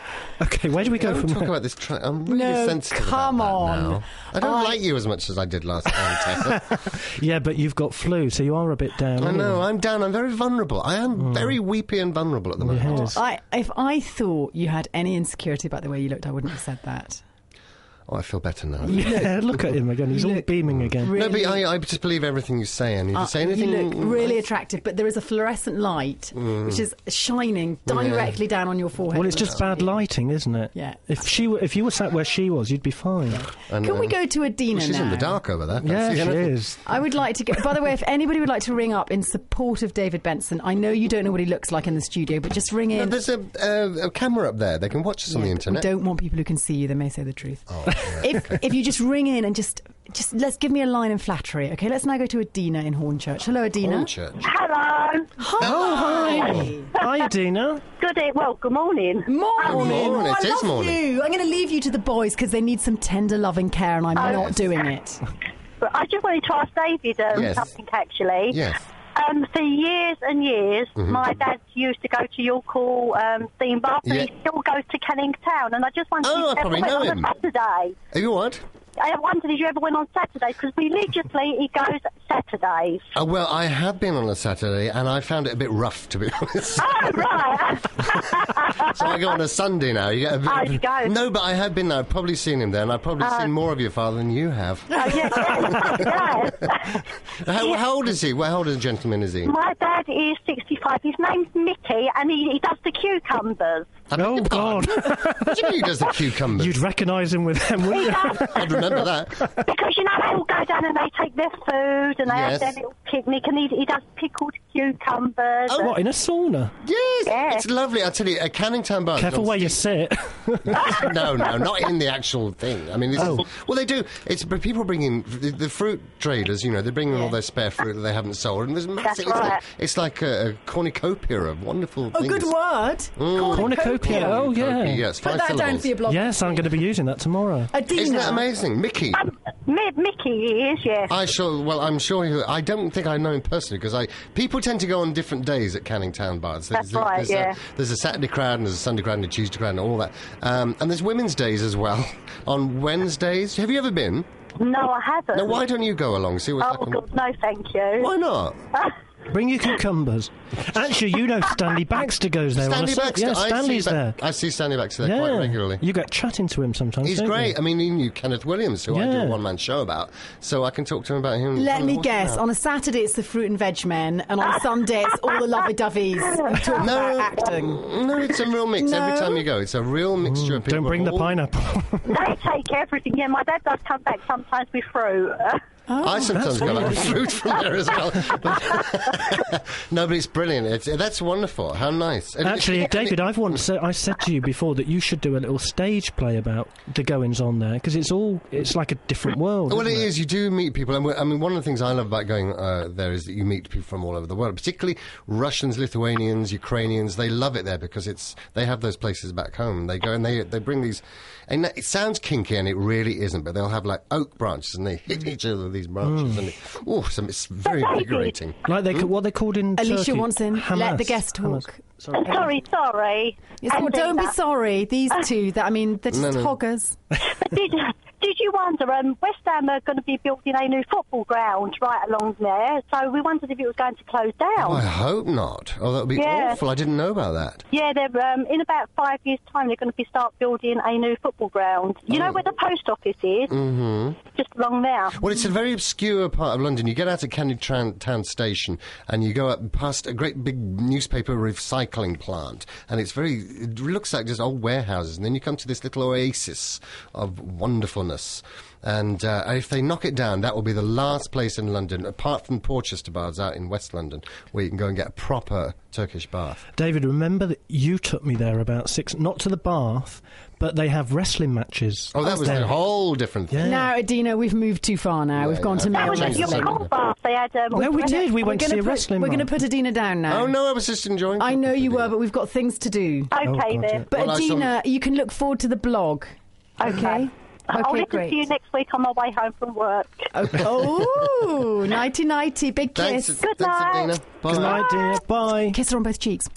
Okay, where do we go Don't from talk there? about this. Tra- I'm really No, sensitive come about on. that now. I don't I- like you as much as I did last time, Tessa. Yeah, but you've got flu, so you are a bit down. I aren't know, you? I'm down. I'm very vulnerable. I am very weepy and vulnerable at the moment. Yes. I, if I thought you had any insecurity about the way you looked, I wouldn't have said that. Oh, I feel better now. Yeah, look at him again. He's all beaming again. No, but I, I just believe everything you say, and if Uh, you say anything... You look really attractive, but there is a fluorescent light Mm. which is shining directly down on your forehead. Well, it's just bad lighting, isn't it? Yeah. If she, were, if you were sat where she was, you'd be fine. Can we go to Adina Well, she's in now? the dark over there. Yeah, Can't see she anything. is. I would like to get. By the way, if anybody would like to ring up in support of David Benson, I know you don't know what he looks like in the studio, but just ring No, in. there's a, uh, a camera up there. They can watch us on the We internet. don't want people who can see you. They may say the truth. Oh, yeah, If okay. if you just ring in and just just let's give me a line in flattery, okay? Let's now go to Adina in Hornchurch. Hello, Adina. Hornchurch. Hello. Oh, hi. Hi, Dina. Good day. Well, good morning. Morning. Morning, Oh, it I is love morning. you. I'm going to leave you to the boys because they need some tender, loving care, and I'm Oh. not doing it. But I just wanted to ask David um, Yes. something, actually. Yes. Um, for years and years, Mhm. my dad used to go to York Hall um, theme bar, but Yeah. he still goes to Canning Town. And I just wondered Oh, I if you ever probably went know on him. a Saturday. Are you what? I wondered if you ever went on Saturday, because religiously he goes Saturdays. Uh, well, I have been on a Saturday, and I found it a bit rough, to be honest. Oh, right. So I go on a Sunday now. You get a bit Oh, you go. No, but I have been there. I've probably seen him there, and I've probably Oh. seen more of your father than you have. Oh, yes, yes. How, how old is he? Well, how old a gentleman is he? My dad is sixty-five. His name's Mickey, and he, he does the cucumbers. Oh, God. What do you mean he does the cucumbers? You'd recognise him with them, wouldn't He you? does. I'd remember that. Because, you know, they all go down and they take their food and they Yes. have their little picnic, and he, he does pickled cucumbers. Oh, and- What, in a sauna? Yes, Yeah. it's lovely. I tell you, a Canning Town bar. Careful where you sit. no, no, not in the actual thing. I mean, this Oh. is, well, they do. It's but people bring in the, the fruit traders. You know, they bring in all their spare fruit that they haven't sold, and there's massive. It's right. like, it's like a, a cornucopia of wonderful Oh, things. good word. Mm. Cornucopia. Oh, yeah. Yes, Put five that down syllables. for your blog. Yes, I'm going to be using that tomorrow. Adina. Isn't that amazing, Mickey? Um, Mi- Mickey is, yes. I sure. Well, I'm sure. He, I don't think I know him personally because I people tend to go on different days at Canning Town bars. That's there's, right, there's yeah. A, there's a Saturday crowd and there's a Sunday crowd and a Tuesday crowd and all that. Um, and there's women's days as well on Wednesdays. Have you ever been? No, I haven't. Now, why don't you go along? See what's Oh, happening. God, no, thank you. Why not? Bring your cucumbers. Actually, you know Stanley Baxter goes there. on Stanley a Sun- Baxter. Yeah, I Stanley's see Ba- there. I see Stanley Baxter there Yeah. quite regularly. You get chatting to him sometimes. He's don't great. you? I mean, he knew Kenneth Williams, who I do Yeah. a one-man show about, so I can talk to him about him. Let from me the guess. horse's On a Saturday, it's the fruit and veg men, and on Sunday, it's all the lovey-doveys who talk about acting. mouth. No, it's a real mix every No. time you go. It's a real mixture of people. Don't bring the all- pineapple. They take everything. Yeah, my dad does come back sometimes with fruit. I sometimes that's go back weird. with fruit from there as well. But no, but it's brilliant. It's, that's wonderful. How nice. And Actually, it- David, I've once said, I said to you before that you should do a little stage play about the goings on there because it's all it's like a different world. Well, it isn't is. You do meet people, and we- I mean, one of the things I love about going uh, there is that you meet people from all over the world, particularly Russians, Lithuanians, Ukrainians. They love it there because it's they have those places back home. They go and they they bring these, and it sounds kinky, and it really isn't. But they'll have like oak branches, and they hit each other with these branches, Mm. and it, oh, so it's very invigorating. Like they what they called in Alicia Turkey? wants in. Let the Hamas. guest talk. Sorry. Sorry, sorry. Yes, well, And don't be Dina. sorry. These two, that I mean, they're just No, no. hoggers. did, did you wonder, um, West Ham are going to be building a new football ground right along there, so we wondered if it was going to close down. Oh, I hope not. Oh, that would be Yeah. awful. I didn't know about that. Yeah, they're um, in about five years' time. They're going to be start building a new football ground. You know where the post office is? Mm-hmm. Just along there. Well, it's a very obscure part of London. You get out at Canning Tran- Town Station and you go up past a great big newspaper recycling plant, and it's very, it looks like just old warehouses, and then you come to this little oasis of wonderfulness. And uh, if they knock it down, that will be the last place in London, apart from Porchester bars out in West London, where you can go and get a proper Turkish bath. David, remember that you took me there about six, not to the bath, but they have wrestling matches. Oh, that was there. a whole different thing. Yeah. Now, Adina, we've moved too far now. Yeah, we've gone yeah. to That male was at your wrestling. cool bath. They had. Um, No, we did. We We're went to gonna see a put- wrestling We're going to match. put Adina down now. Oh, no, I was just enjoying I know talking you to were, but we've got things to do. Okay, Oh, God, then. yeah. But Well, I saw- Adina, you can look forward to the blog. Okay. I'll Okay, listen great. to you next week on my way home from work. Okay. Oh, nighty nighty, big Thanks, kiss. Good thanks, night. Adina. Bye. Good night, dear. Bye. Kiss her on both cheeks.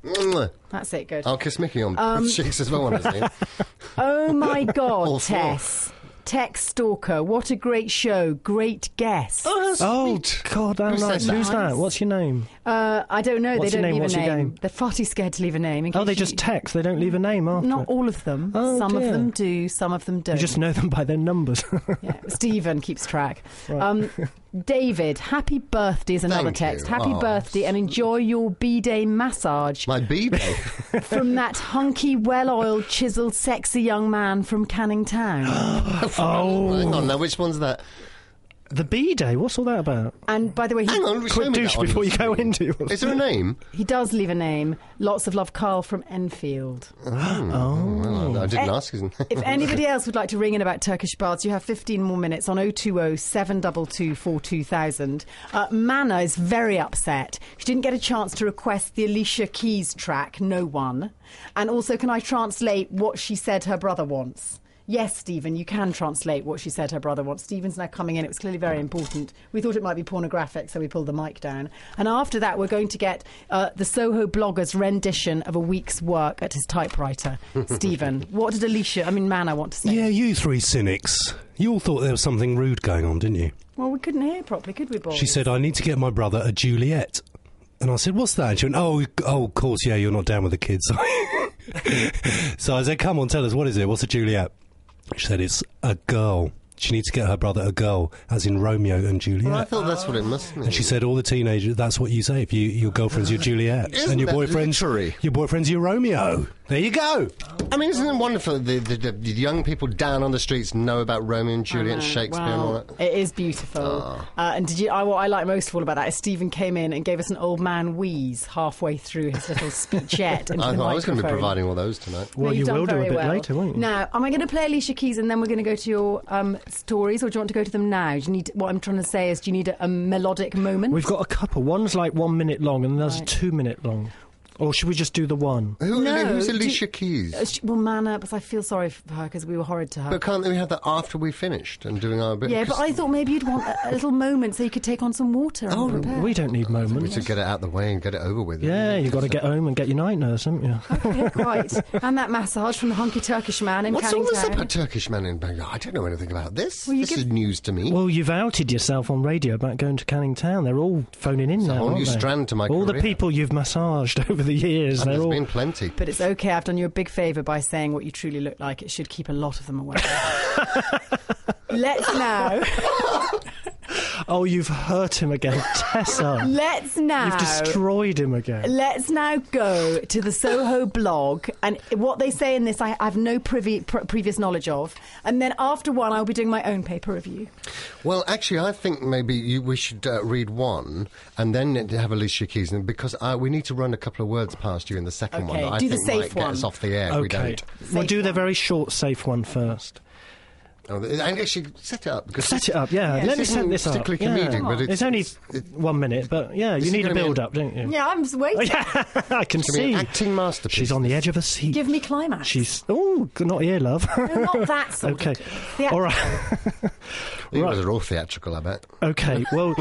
Mwah. That's it, good. I'll kiss Mickey on Um, cheeks as well when I see him. Oh my God, All four. Tess. Tex Stalker, what a great show. Great guest. Oh, God, how Who said nice. that? Who's that? What's your name? Uh, I don't know. What's they your don't name? leave What's a your name. game? They're far too scared to leave a name. in Oh, case they you- just text. They don't leave a name after Not it. all of them. Oh, some dear. of them do, some of them don't. You just know them by their numbers. Yeah, Stephen keeps track. Right. Um, David, happy birthday is another Thank text. you. Happy Oh. birthday and enjoy your B-Day massage My B-Day. from that hunky, well-oiled, chiselled, sexy young man from Canning Town. Oh. Hang on now, which one's that? The B-Day, what's all that about? And by the way, he, Hang on, show Quick me douche that on before the you go screen. into yours. Is there a name? he does leave a name. Lots of love, Carl from Enfield. Oh. Well, I, I didn't Eh, ask his name. If anybody else would like to ring in about Turkish baths, you have fifteen more minutes on oh two oh, seven two two, four two thousand. Uh, Manna is very upset. She didn't get a chance to request the Alicia Keys track, No One. And also, can I translate what she said her brother wants? Yes, Stephen, you can translate what she said her brother wants. Stephen's now coming in. It was clearly very important. We thought it might be pornographic, so we pulled the mic down. And after that, we're going to get uh, the Soho blogger's rendition of a week's work at his typewriter. Stephen, what did Alicia, I mean, Manna, want to say? Yeah, you three cynics. You all thought there was something rude going on, didn't you? Well, we couldn't hear properly, could we, boys? She said, I need to get my brother a Juliet. And I said, what's that? And she went, oh, oh, of course, yeah, you're not down with the kids. So I said, come on, tell us, what is it? What's a Juliet? She said, it's a girl. She needs to get her brother a girl, as in Romeo and Juliet. Well, I thought that's what it must mean. And she said, all the teenagers, that's what you say if you, your girlfriend's your Juliet. Isn't and your that boyfriend's literary? your boyfriend's your Romeo. There you go. I mean, isn't it wonderful the, the, the, the young people down on the streets know about Romeo and Juliet and Shakespeare and all Well, that? it is beautiful. Oh. Uh, and did you? I, what I like most of all about that is Stephen came in and gave us an old man wheeze halfway through his little speechette. into I the thought I was going to be microphone. providing all those tonight. No, Well, you you've done will do a very bit well. later, won't you? Now, am I going to play Alicia Keys and then we're going to go to your um, stories, or do you want to go to them now? Do you need? What I'm trying to say is, do you need a, a melodic moment? We've got a couple. One's like one minute long and there's Right. two minute long. Or should we just do the one? Who, No, who's do you- Alicia Keys? Uh, sh- well, Manna, because I feel sorry for her because we were horrid to her. But can't we have that after we finished and doing our bit? yeah, but I thought maybe you'd want a, a little moment so you could take on some water and Oh, prepare. We don't need we moments. should get it out the way and get it over with. Yeah, you've got to get home and get your night nurse, haven't you? Yeah, quite. And that massage from the hunky Turkish man in What's Canning all this Town. about Turkish man in Bangkok? I don't know anything about this. Well, you this give- is news to me. Well, you've outed yourself on radio about going to Canning Town. They're all phoning in It's a now, whole aren't new they? strand to my All the career. people you've massaged over the years, And they're there's all... been plenty. But it's okay, I've done you a big favour by saying what you truly look like. It should keep a lot of them away. Let's now... Oh, you've hurt him again, Tessa. Let's now... You've destroyed him again. Let's now go to the Soho blog, and what they say in this I have no privy, pr- previous knowledge of, and then after one I'll be doing my own paper review. Well, actually, I think maybe you, we should uh, read one and then have Alicia Keys, in, because uh, we need to run a couple of words past you in the second Okay, one. That I do the think safe might get us one. off the air if we Okay. don't. We'll Safe do the one. very short, safe one first. Oh, and actually, set it up. Because Set it up, yeah. Yeah. Let me This set isn't this up. particularly Yeah. comedic, but it's, It's only it- one minute, but yeah, This you is need a gonna be an- build-up, don't you? Yeah, I'm just waiting. I can it's gonna be see. an acting masterpiece. She's on the edge of a seat. Give me climax. She's... Oh, not here, love. No, not that sort Okay. of... The All right. You Right. guys are all theatrical, I bet. Okay, well...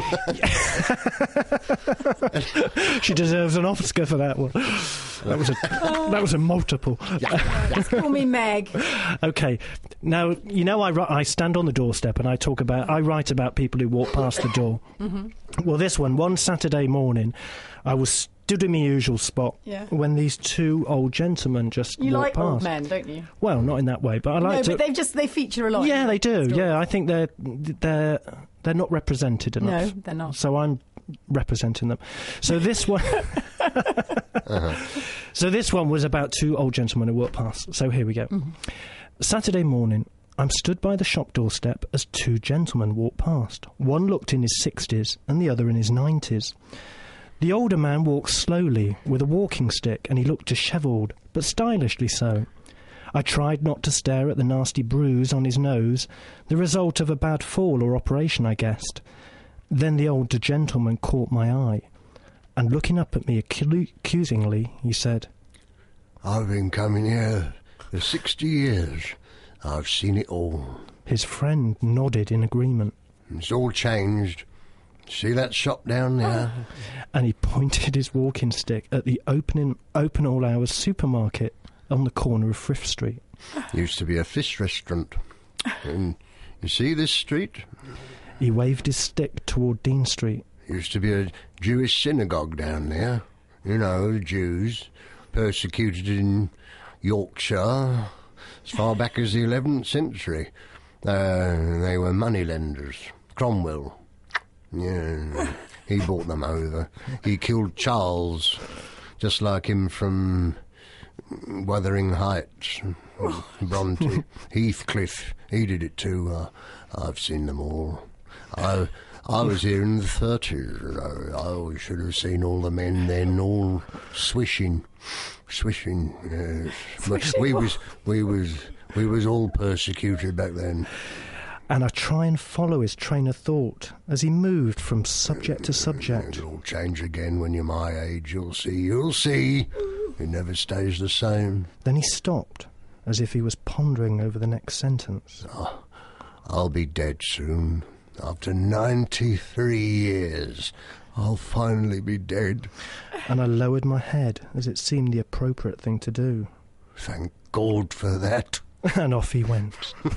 she deserves an Oscar for that one. That was a, that was a multiple. Just call me Meg. Okay, now, you know I, ri- I stand on the doorstep and I talk about... I write about people who walk past the door. Mm-hmm. Well, this one, one Saturday morning, I was stood in my usual spot Yeah. when these two old gentlemen just You walked like past. old men, don't you? Well, not in that way, but I No, like to... but they just they feature a lot. Yeah, in they do. stories. Yeah, I think they're they're they're not represented enough. No, they're not. So I'm representing them. So this one, Uh-huh. so this one was about two old gentlemen who walked past. So here we go. Mm-hmm. Saturday morning, I'm stood by the shop doorstep as two gentlemen walked past. One looked in his sixties and the other in his nineties. The older man walked slowly with a walking stick, and he looked dishevelled, but stylishly so. I tried not to stare at the nasty bruise on his nose, the result of a bad fall or operation, I guessed. Then the older gentleman caught my eye, and looking up at me accu- accusingly, he said, I've been coming here for sixty years. I've seen it all. His friend nodded in agreement. It's all changed, See that shop down there? And he pointed his walking stick at the opening, open all hours supermarket on the corner of Frith Street. Used to be a fish restaurant. And you see this street? He waved his stick toward Dean Street. Used to be a Jewish synagogue down there. You know, the Jews persecuted in Yorkshire as far back as the eleventh century. Uh, they were moneylenders. Cromwell. Yeah, he brought them over. He killed Charles, just like him from Wuthering Heights, Bronte, Heathcliff. He did it too. Uh, I've seen them all. I I was here in the thirties. I, I should have seen all the men then, all swishing, swishing. Yes. Swishing we was we was we was all persecuted back then. And I try and follow his train of thought as he moved from subject to subject. It'll change again when you're my age. You'll see. You'll see. It never stays the same. Then he stopped, as if he was pondering over the next sentence. Oh, I'll be dead soon. After ninety-three years, I'll finally be dead. And I lowered my head, as it seemed the appropriate thing to do. Thank God for that. And off he went.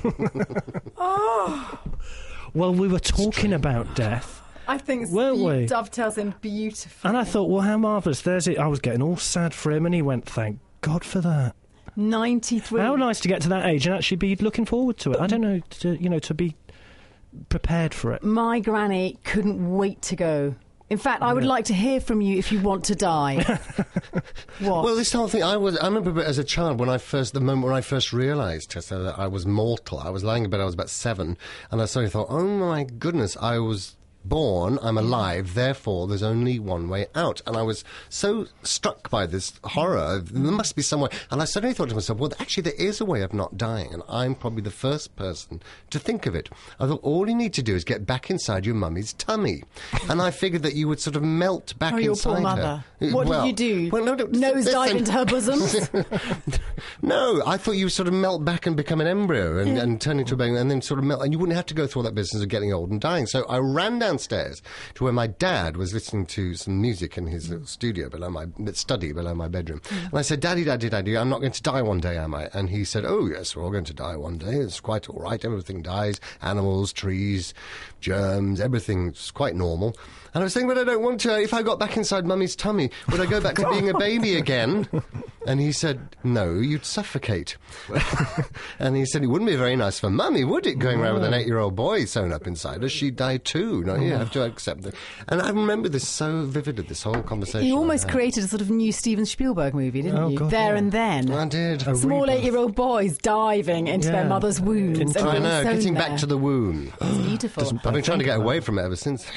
Oh. Well, we were talking about death. I think weren't Steve we? dovetails in beautifully. And I thought, well, how marvellous. There's it. I was getting all sad for him, and he went, thank God for that. ninety-three. How nice to get to that age and actually be looking forward to it. I don't know, to, you know, to be prepared for it. My granny couldn't wait to go. In fact, I would Yeah. like to hear from you if you want to die. What? Well, this whole thing, I was, I remember as a child when I first, the moment when I first realised, Tessa, that I was mortal. I was lying in bed, I was about seven, and I suddenly thought, oh my goodness, I was born, I'm alive, therefore there's only one way out. And I was so struck by this horror, there must be some way. And I suddenly thought to myself, well, actually there is a way of not dying, and I'm probably the first person to think of it. I thought, all you need to do is get back inside your mummy's tummy. And I figured that you would sort of melt back Oh, your inside poor her. mother. What Well, did you do? Well, no, no, Nose dive listen. into her bosoms? No, I thought you sort of melt back and become an embryo and, Yeah. and turn into a baby and then sort of melt, and you wouldn't have to go through all that business of getting old and dying. So I ran downstairs to where my dad was listening to some music in his little studio below my study below my bedroom. And I said, Daddy, Daddy, Daddy, I'm not going to die one day, am I? And he said, oh, yes, we're all going to die one day. It's quite all right. Everything dies. Animals, trees, germs, everything's quite normal. And I was saying, but I don't want to. If I got back inside Mummy's tummy, would I go back to being a baby again? And he said, no, you'd suffocate. And he said, it wouldn't be very nice for Mummy, would it, going around with an eight-year-old boy sewn up inside her? She'd die too. No, you have to accept it. And I remember this so vividly, this whole conversation. You almost created a sort of new Steven Spielberg movie, didn't Oh, you? God, there yeah. and then. I did. A Small rebirth. eight-year-old boys diving into their Yeah. mother's wounds. and I being know, sewn getting there. back to the womb. It's beautiful. I've been trying to get away from it ever since.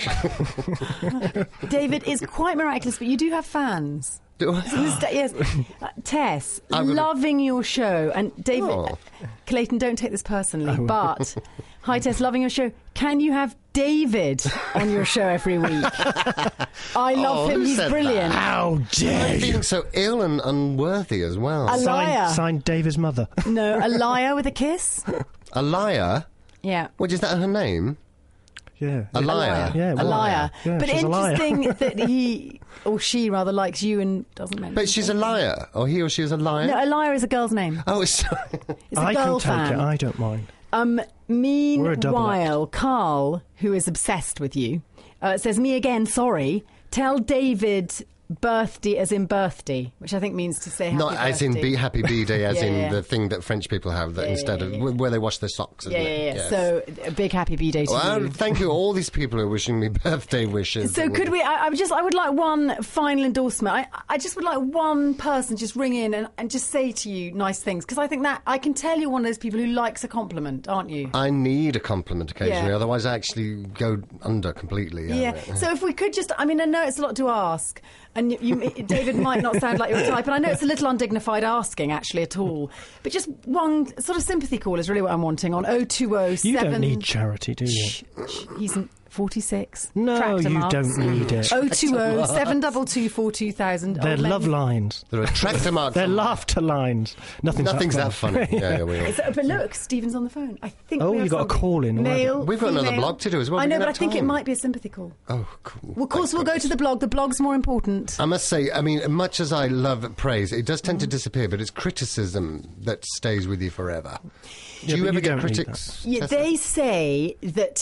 David, it's quite miraculous, but you do have fans. Do I? So this- yes. Uh, Tess, I'm gonna- loving your show. And David, Oh. Clayton, don't take this personally, Oh. but hi, Tess, loving your show. Can you have David on your show every week? I love Oh, him. who He's said brilliant. that? How dare I'm you? feeling so ill and unworthy as well. A liar. Signed, signed David's mother. No, a liar with a kiss? A liar? Yeah. What, is that her name? Yeah. A liar? Yeah, A well, liar. Yeah, but she's a liar. interesting that he or she rather likes you and doesn't mention. But she's a liar. Or he or she is a liar? No, a liar is a girl's name. Oh, it's... It's a I girl can take fan. it. I don't mind. Um, We're a double meanwhile, Carl, who is obsessed with you, uh, says, me again, sorry. Tell David birthday as in birthday, which I think means to say happy Not birthday. as in B, happy B-Day, as Yeah, in yeah. the thing that French people have that Yeah, instead yeah, of... yeah. where they wash their socks, isn't Yeah, yeah, it? yeah. Yes. So, a big happy B-Day to Well, you. thank you, all these people who are wishing me birthday wishes. So and- could we? I, I would just. I would like one final endorsement. I, I just would like one person just ring in and, and just say to you nice things, because I think that I can tell you're one of those people who likes a compliment, aren't you? I need a compliment occasionally, Yeah. otherwise I actually go under completely. Yeah. So if we could just, I mean, I know it's a lot to ask, and you, you, David might not sound like your type, and I know it's a little undignified asking actually at all. But just one sort of sympathy call is really what I'm wanting on oh two oh seven. You don't need charity, do you? Shh, shh, he's n- forty-six. No, Tractor you marks. don't need it. oh two oh, seven two two, four two thousand. They're Old love lady. lines. There are tractor marks. They're laughter lines. Nothing's, Nothing's that funny. Yeah, yeah, we are. So, but look, Stephen's on the phone. I think. Oh, we have you got a something. call in already. Male, We've got another female. blog to do as well. I We know, don't but I have think it time. might be a sympathy call. Oh, cool. Well, of course, we'll go to the blog. The blog's more important. I must say, I mean, much as I love praise, it does tend to disappear, but it's criticism that stays with you forever. Do Yeah, you but ever you get don't need critics? Yeah, Tessa? they say that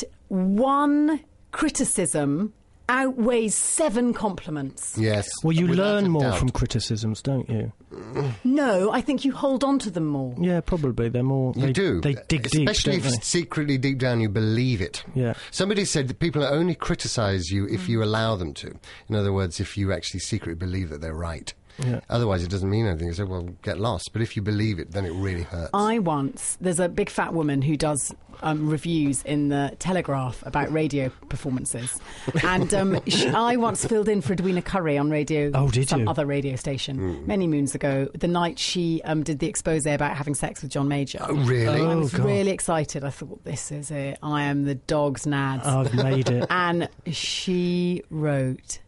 one criticism outweighs seven compliments. Yes. Well, you without learn a more doubt. from criticisms, don't you? No, I think you hold on to them more. Yeah, probably. They're more. You they, do. They dig deep, Especially don't if they? secretly deep down you believe it. Yeah. Somebody said that people only criticise you if you allow them to. In other words, if you actually secretly believe that they're right. Yeah. Otherwise, it doesn't mean anything. You say, well, get lost. But if you believe it, then it really hurts. I once, there's a big fat woman who does um, reviews in the Telegraph about radio performances. And um, she, I once filled in for Edwina Curry on radio, Oh, did some you? other radio station, many moons ago, the night she um, did the expose about having sex with John Major. Oh, really? I Oh, was God. really excited. I thought, this is it. I am the dog's nads. I've made it. And she wrote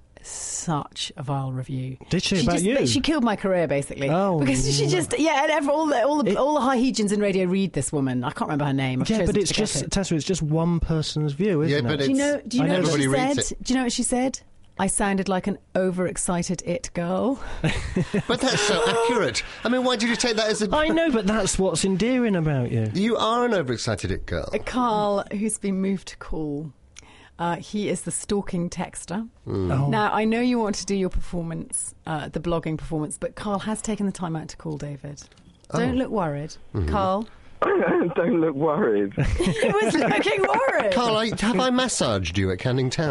such a vile review. Did she, about just, you? She killed my career, basically. Oh, because she no. just yeah, and every, all the all the It- all the high hegians in radio read this woman. I can't remember her name. I've Yeah, chosen but to it's forget just it. Tessa. It's just one person's view, isn't Yeah, it? but Do you know? Do you I know, know what she everybody reads said? it. Do you know what she said? I sounded like an overexcited it girl. But that's so accurate. I mean, why did you take that as a... I know, but that's what's endearing about you. You are an overexcited it girl. Carl, who's been moved to call. Uh, he is the stalking texter. Mm. Oh. Now, I know you want to do your performance, uh, the blogging performance, but Carl has taken the time out to call David. Don't Oh. look worried. Mhm. Carl? Don't look worried. He was looking worried. Carl, I, have I massaged you at Canning Town?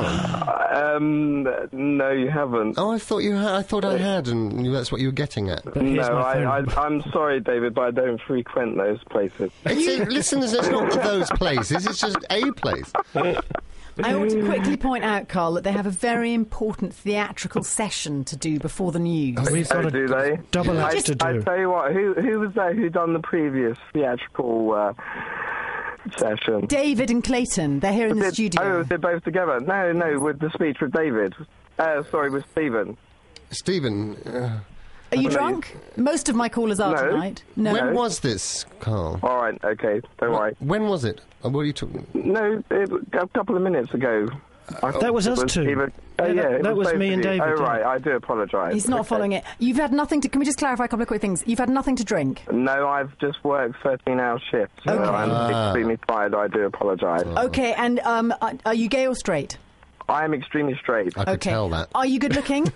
Um, no, you haven't. Oh, I thought you had. I thought I had, and you- that's what you were getting at. But here's No, my I, phone. I, I'm sorry, David, but I don't frequent those places. It's a, listen, it's not those places. It's just a place. I want to quickly point out, Carl, that they have a very important theatrical session to do before the news. We've got Oh, a do they? double I, act to I do. tell you what, who who was that who done the previous theatrical uh, session? David and Clayton, they're here in the Did- studio. Oh, they're both together. No, no, with the speech with David. Uh, sorry, with Stephen. Stephen, uh, Are you No. drunk? Most of my callers are No. tonight. No. when was this, Carl? All right, okay, don't worry. When was it? Uh, What are you talking? No, it, a couple of minutes ago. I That was thought us it two. Either, oh, Yeah, yeah, that- it that was both me of and you. David, Oh, yeah. right, I do apologise. He's not Okay. following it. You've had nothing to... Can we just clarify a couple of quick things? You've had nothing to drink? No, I've just worked thirteen-hour shifts, so Okay. I'm Ah. extremely tired. I do apologise. Okay, and um, are- are you gay or straight? I am extremely straight. I could Okay. tell that. Are you good looking?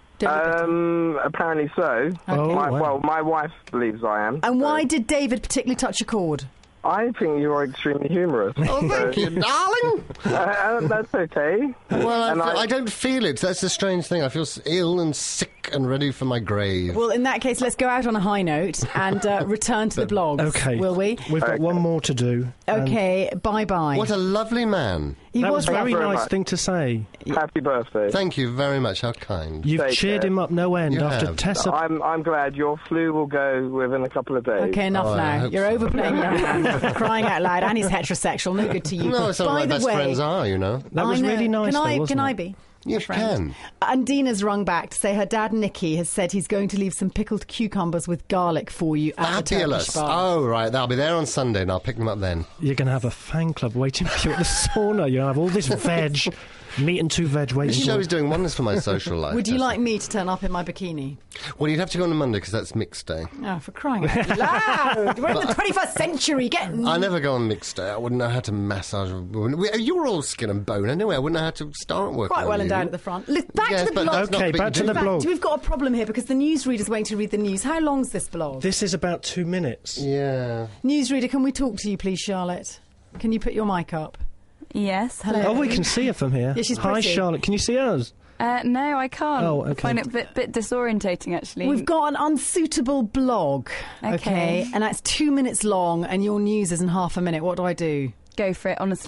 Um, apparently so. Oh, my, wow. Well, my wife believes I am. And why did David particularly touch a chord? I think you are extremely humorous. Oh, thank you, darling. Uh, uh, that's okay. Well, I, And feel- I- I don't feel it. That's the strange thing. I feel s- ill and sick and ready for my grave. Well, in that case, let's go out on a high note and uh, return to the blogs. Okay. Will we? We've got one more to do. and Okay, bye-bye. What a lovely man. He That was a very very nice much. thing to say. Happy birthday. Thank you very much. How kind. You've Take cheered care. him up no end You after have. Tessa. I'm I'm glad your flu will go within a couple of days. Okay, enough Oh, I now. hope You're so. overplaying your hand. Crying out loud. And he's heterosexual. No good to you. No, it's not By my the best way, friends are, you know. That was I know. really nice, Can I, though, wasn't can it? I be? You friend? can. And Dina's rung back to say her dad Nicky has said he's going to leave some pickled cucumbers with garlic for you at the Fabulous. Turkish bar. Oh, right. I'll be there on Sunday and I'll pick them up then. You're going to have a fan club waiting for you at the sauna. You'll have all this veg, meat and two veg waiting This for show you. is doing wonders for my social life. Would you Tessa. like me to turn up in my bikini? Well, you'd have to go on a Monday because that's mixed day. Oh, for crying out loud! We're in the twenty-first century. Get I never go on mixed day. I wouldn't know how to massage a woman. We- You're all skin and bone anyway. I wouldn't know how to start working quite on well you. endowed at the front. Look, back Yes, to the but blog. that's not Okay, big back to deal. the Back- blog. We've got a problem here because the newsreader's waiting to read the news. How long's this blog? This is about two minutes. Yeah. Newsreader, can we talk to you, please, Charlotte? Can you put your mic up? Yes. Hello. Oh, we can see her from here. Yeah, she's Hi, pretty. Charlotte. Can you see us? Uh, no, I can't. Oh, okay. I find it a bit, bit disorientating, actually. We've got an unsuitable blog, okay. Okay. and that's two minutes long, and your news isn't half a minute. What do I do? Go for it, honestly.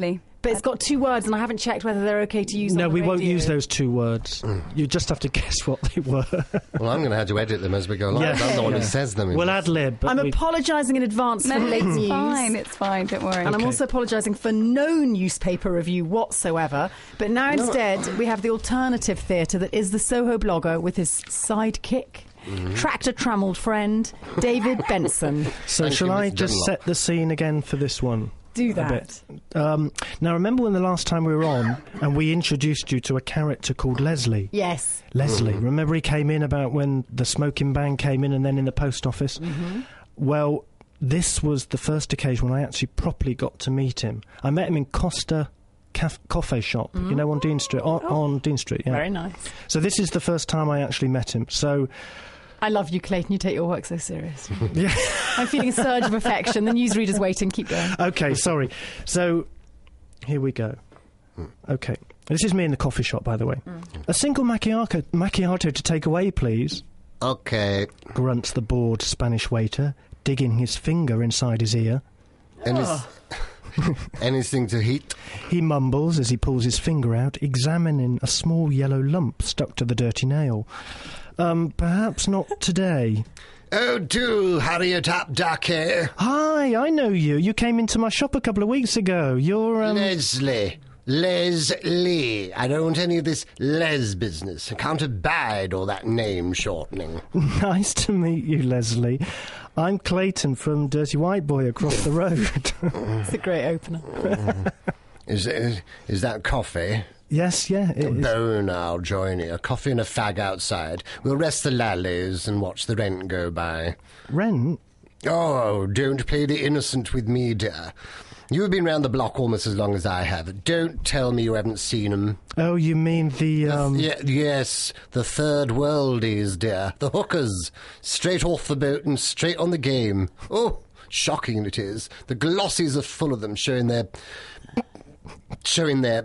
But it's got two words, and I haven't checked whether they're okay to use No, on the we won't radio. use those two words. You just have to guess what they were. Well, I'm going to have to edit them as we go along. Yeah. I'm the one Yeah. who says them. We'll ad lib. but I'm we- apologising in advance No, for late it's news. fine, it's fine, don't worry. And I'm also apologising for no newspaper review whatsoever. But now No. instead, we have the alternative theatre that is the Soho blogger with his sidekick, Mm-hmm. tractor-trammelled friend, David Benson. So Thank shall you, I Mister just Dunlop. set the scene again for this one? Do A that. bit. Um, now, remember when the last time we were on and we introduced you to a character called Leslie? Yes. Leslie. Remember he came in about when the smoking ban came in and then in the post office? Mm-hmm. Well, this was the first occasion when I actually properly got to meet him. I met him in Costa Caf- Coffee Shop, you know, on Dean Street. On, on Dean Street, yeah. Very nice. So this is the first time I actually met him. So I love you, Clayton. You take your work so seriously. Yeah. I'm feeling a surge of affection. The newsreader's waiting. Keep going. Okay, sorry. So, here we go. Okay. This is me in the coffee shop, by the way. A single macchiato, macchiato to take away, please. Okay. Grunts the bored Spanish waiter, digging his finger inside his ear. Any- Anything to heat? He mumbles as he pulls his finger out, examining a small yellow lump stuck to the dirty nail. Um, perhaps not today. Oh, do hurry it up, ducky. Hi, I know you. You came into my shop a couple of weeks ago. You're, um... Leslie. Leslie. I don't want any of this Les business. I can't abide all that name shortening. Nice to meet you, Leslie. I'm Clayton from Dirty White Boy across the road. It's a great opener. Is, is, is that coffee? Yes, yeah, it is. Bone, I'll join you. A coffee and a fag outside. We'll rest the lallies and watch the rent go by. Rent? Oh, don't play the innocent with me, dear. You've been round the block almost as long as I have. Don't tell me you haven't seen 'em. Oh, you mean the, um... Ye- yes, the third worldies, dear. The hookers. Straight off the boat and straight on the game. Oh, shocking it is. The glossies are full of them, showing their... showing their...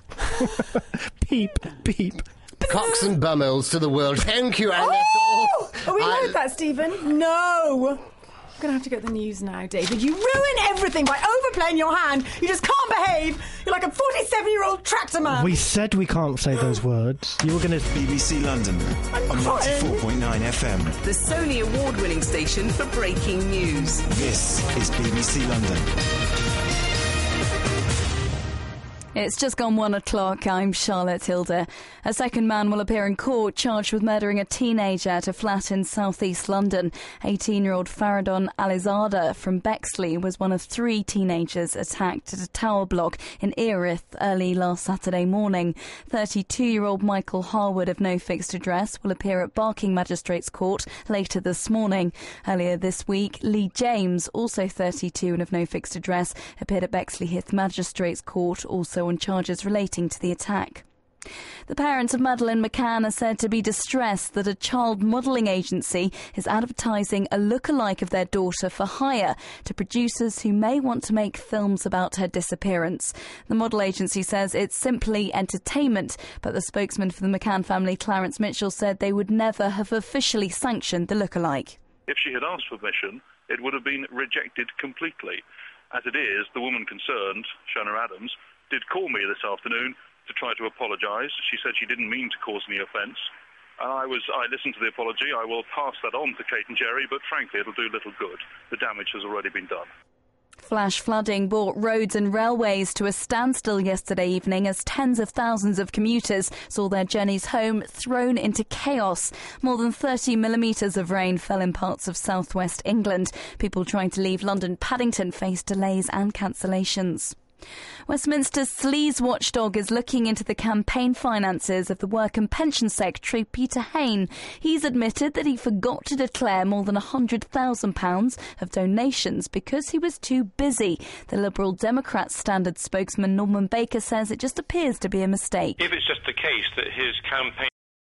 Peep, peep. Cocks and bumholes to the world. Thank you, I left Oh! all... Are we I- like that, Stephen? No! I'm going to have to get the news now, David. You ruin everything by overplaying your hand. You just can't behave. You're like a forty-seven-year-old tractor man. We said we can't say those words. You were going to... B B C London on ninety-four point nine F M. The Sony award-winning station for breaking news. This is B B C London. It's just gone one o'clock. I'm Charlotte Hilder. A second man will appear in court charged with murdering a teenager at a flat in southeast London. eighteen-year-old Faradon Alizada from Bexley was one of three teenagers attacked at a tower block in Erith early last Saturday morning. thirty-two-year-old Michael Harwood of no fixed address will appear at Barking Magistrates Court later this morning. Earlier this week, Lee James, also thirty-two and of no fixed address, appeared at Bexley Heath Magistrates Court, also on charges relating to the attack. The parents of Madeleine McCann are said to be distressed that a child modelling agency is advertising a look-alike of their daughter for hire to producers who may want to make films about her disappearance. The model agency says it's simply entertainment, but the spokesman for the McCann family, Clarence Mitchell, said they would never have officially sanctioned the look-alike. If she had asked for permission, it would have been rejected completely. As it is, the woman concerned, Shona Adams, did call me this afternoon to try to apologise. She said she didn't mean to cause any offence. And I was, I listened to the apology. I will pass that on to Kate and Jerry, but frankly, it'll do little good. The damage has already been done. Flash flooding brought roads and railways to a standstill yesterday evening as tens of thousands of commuters saw their journeys home thrown into chaos. More than thirty millimetres of rain fell in parts of southwest England. People trying to leave London Paddington faced delays and cancellations. Westminster's sleaze watchdog is looking into the campaign finances of the Work and Pension Secretary Peter Hain. He's admitted that he forgot to declare more than one hundred thousand pounds of donations because he was too busy. The Liberal Democrats Standard spokesman Norman Baker says it just appears to be a mistake. If it's just the case that his campaign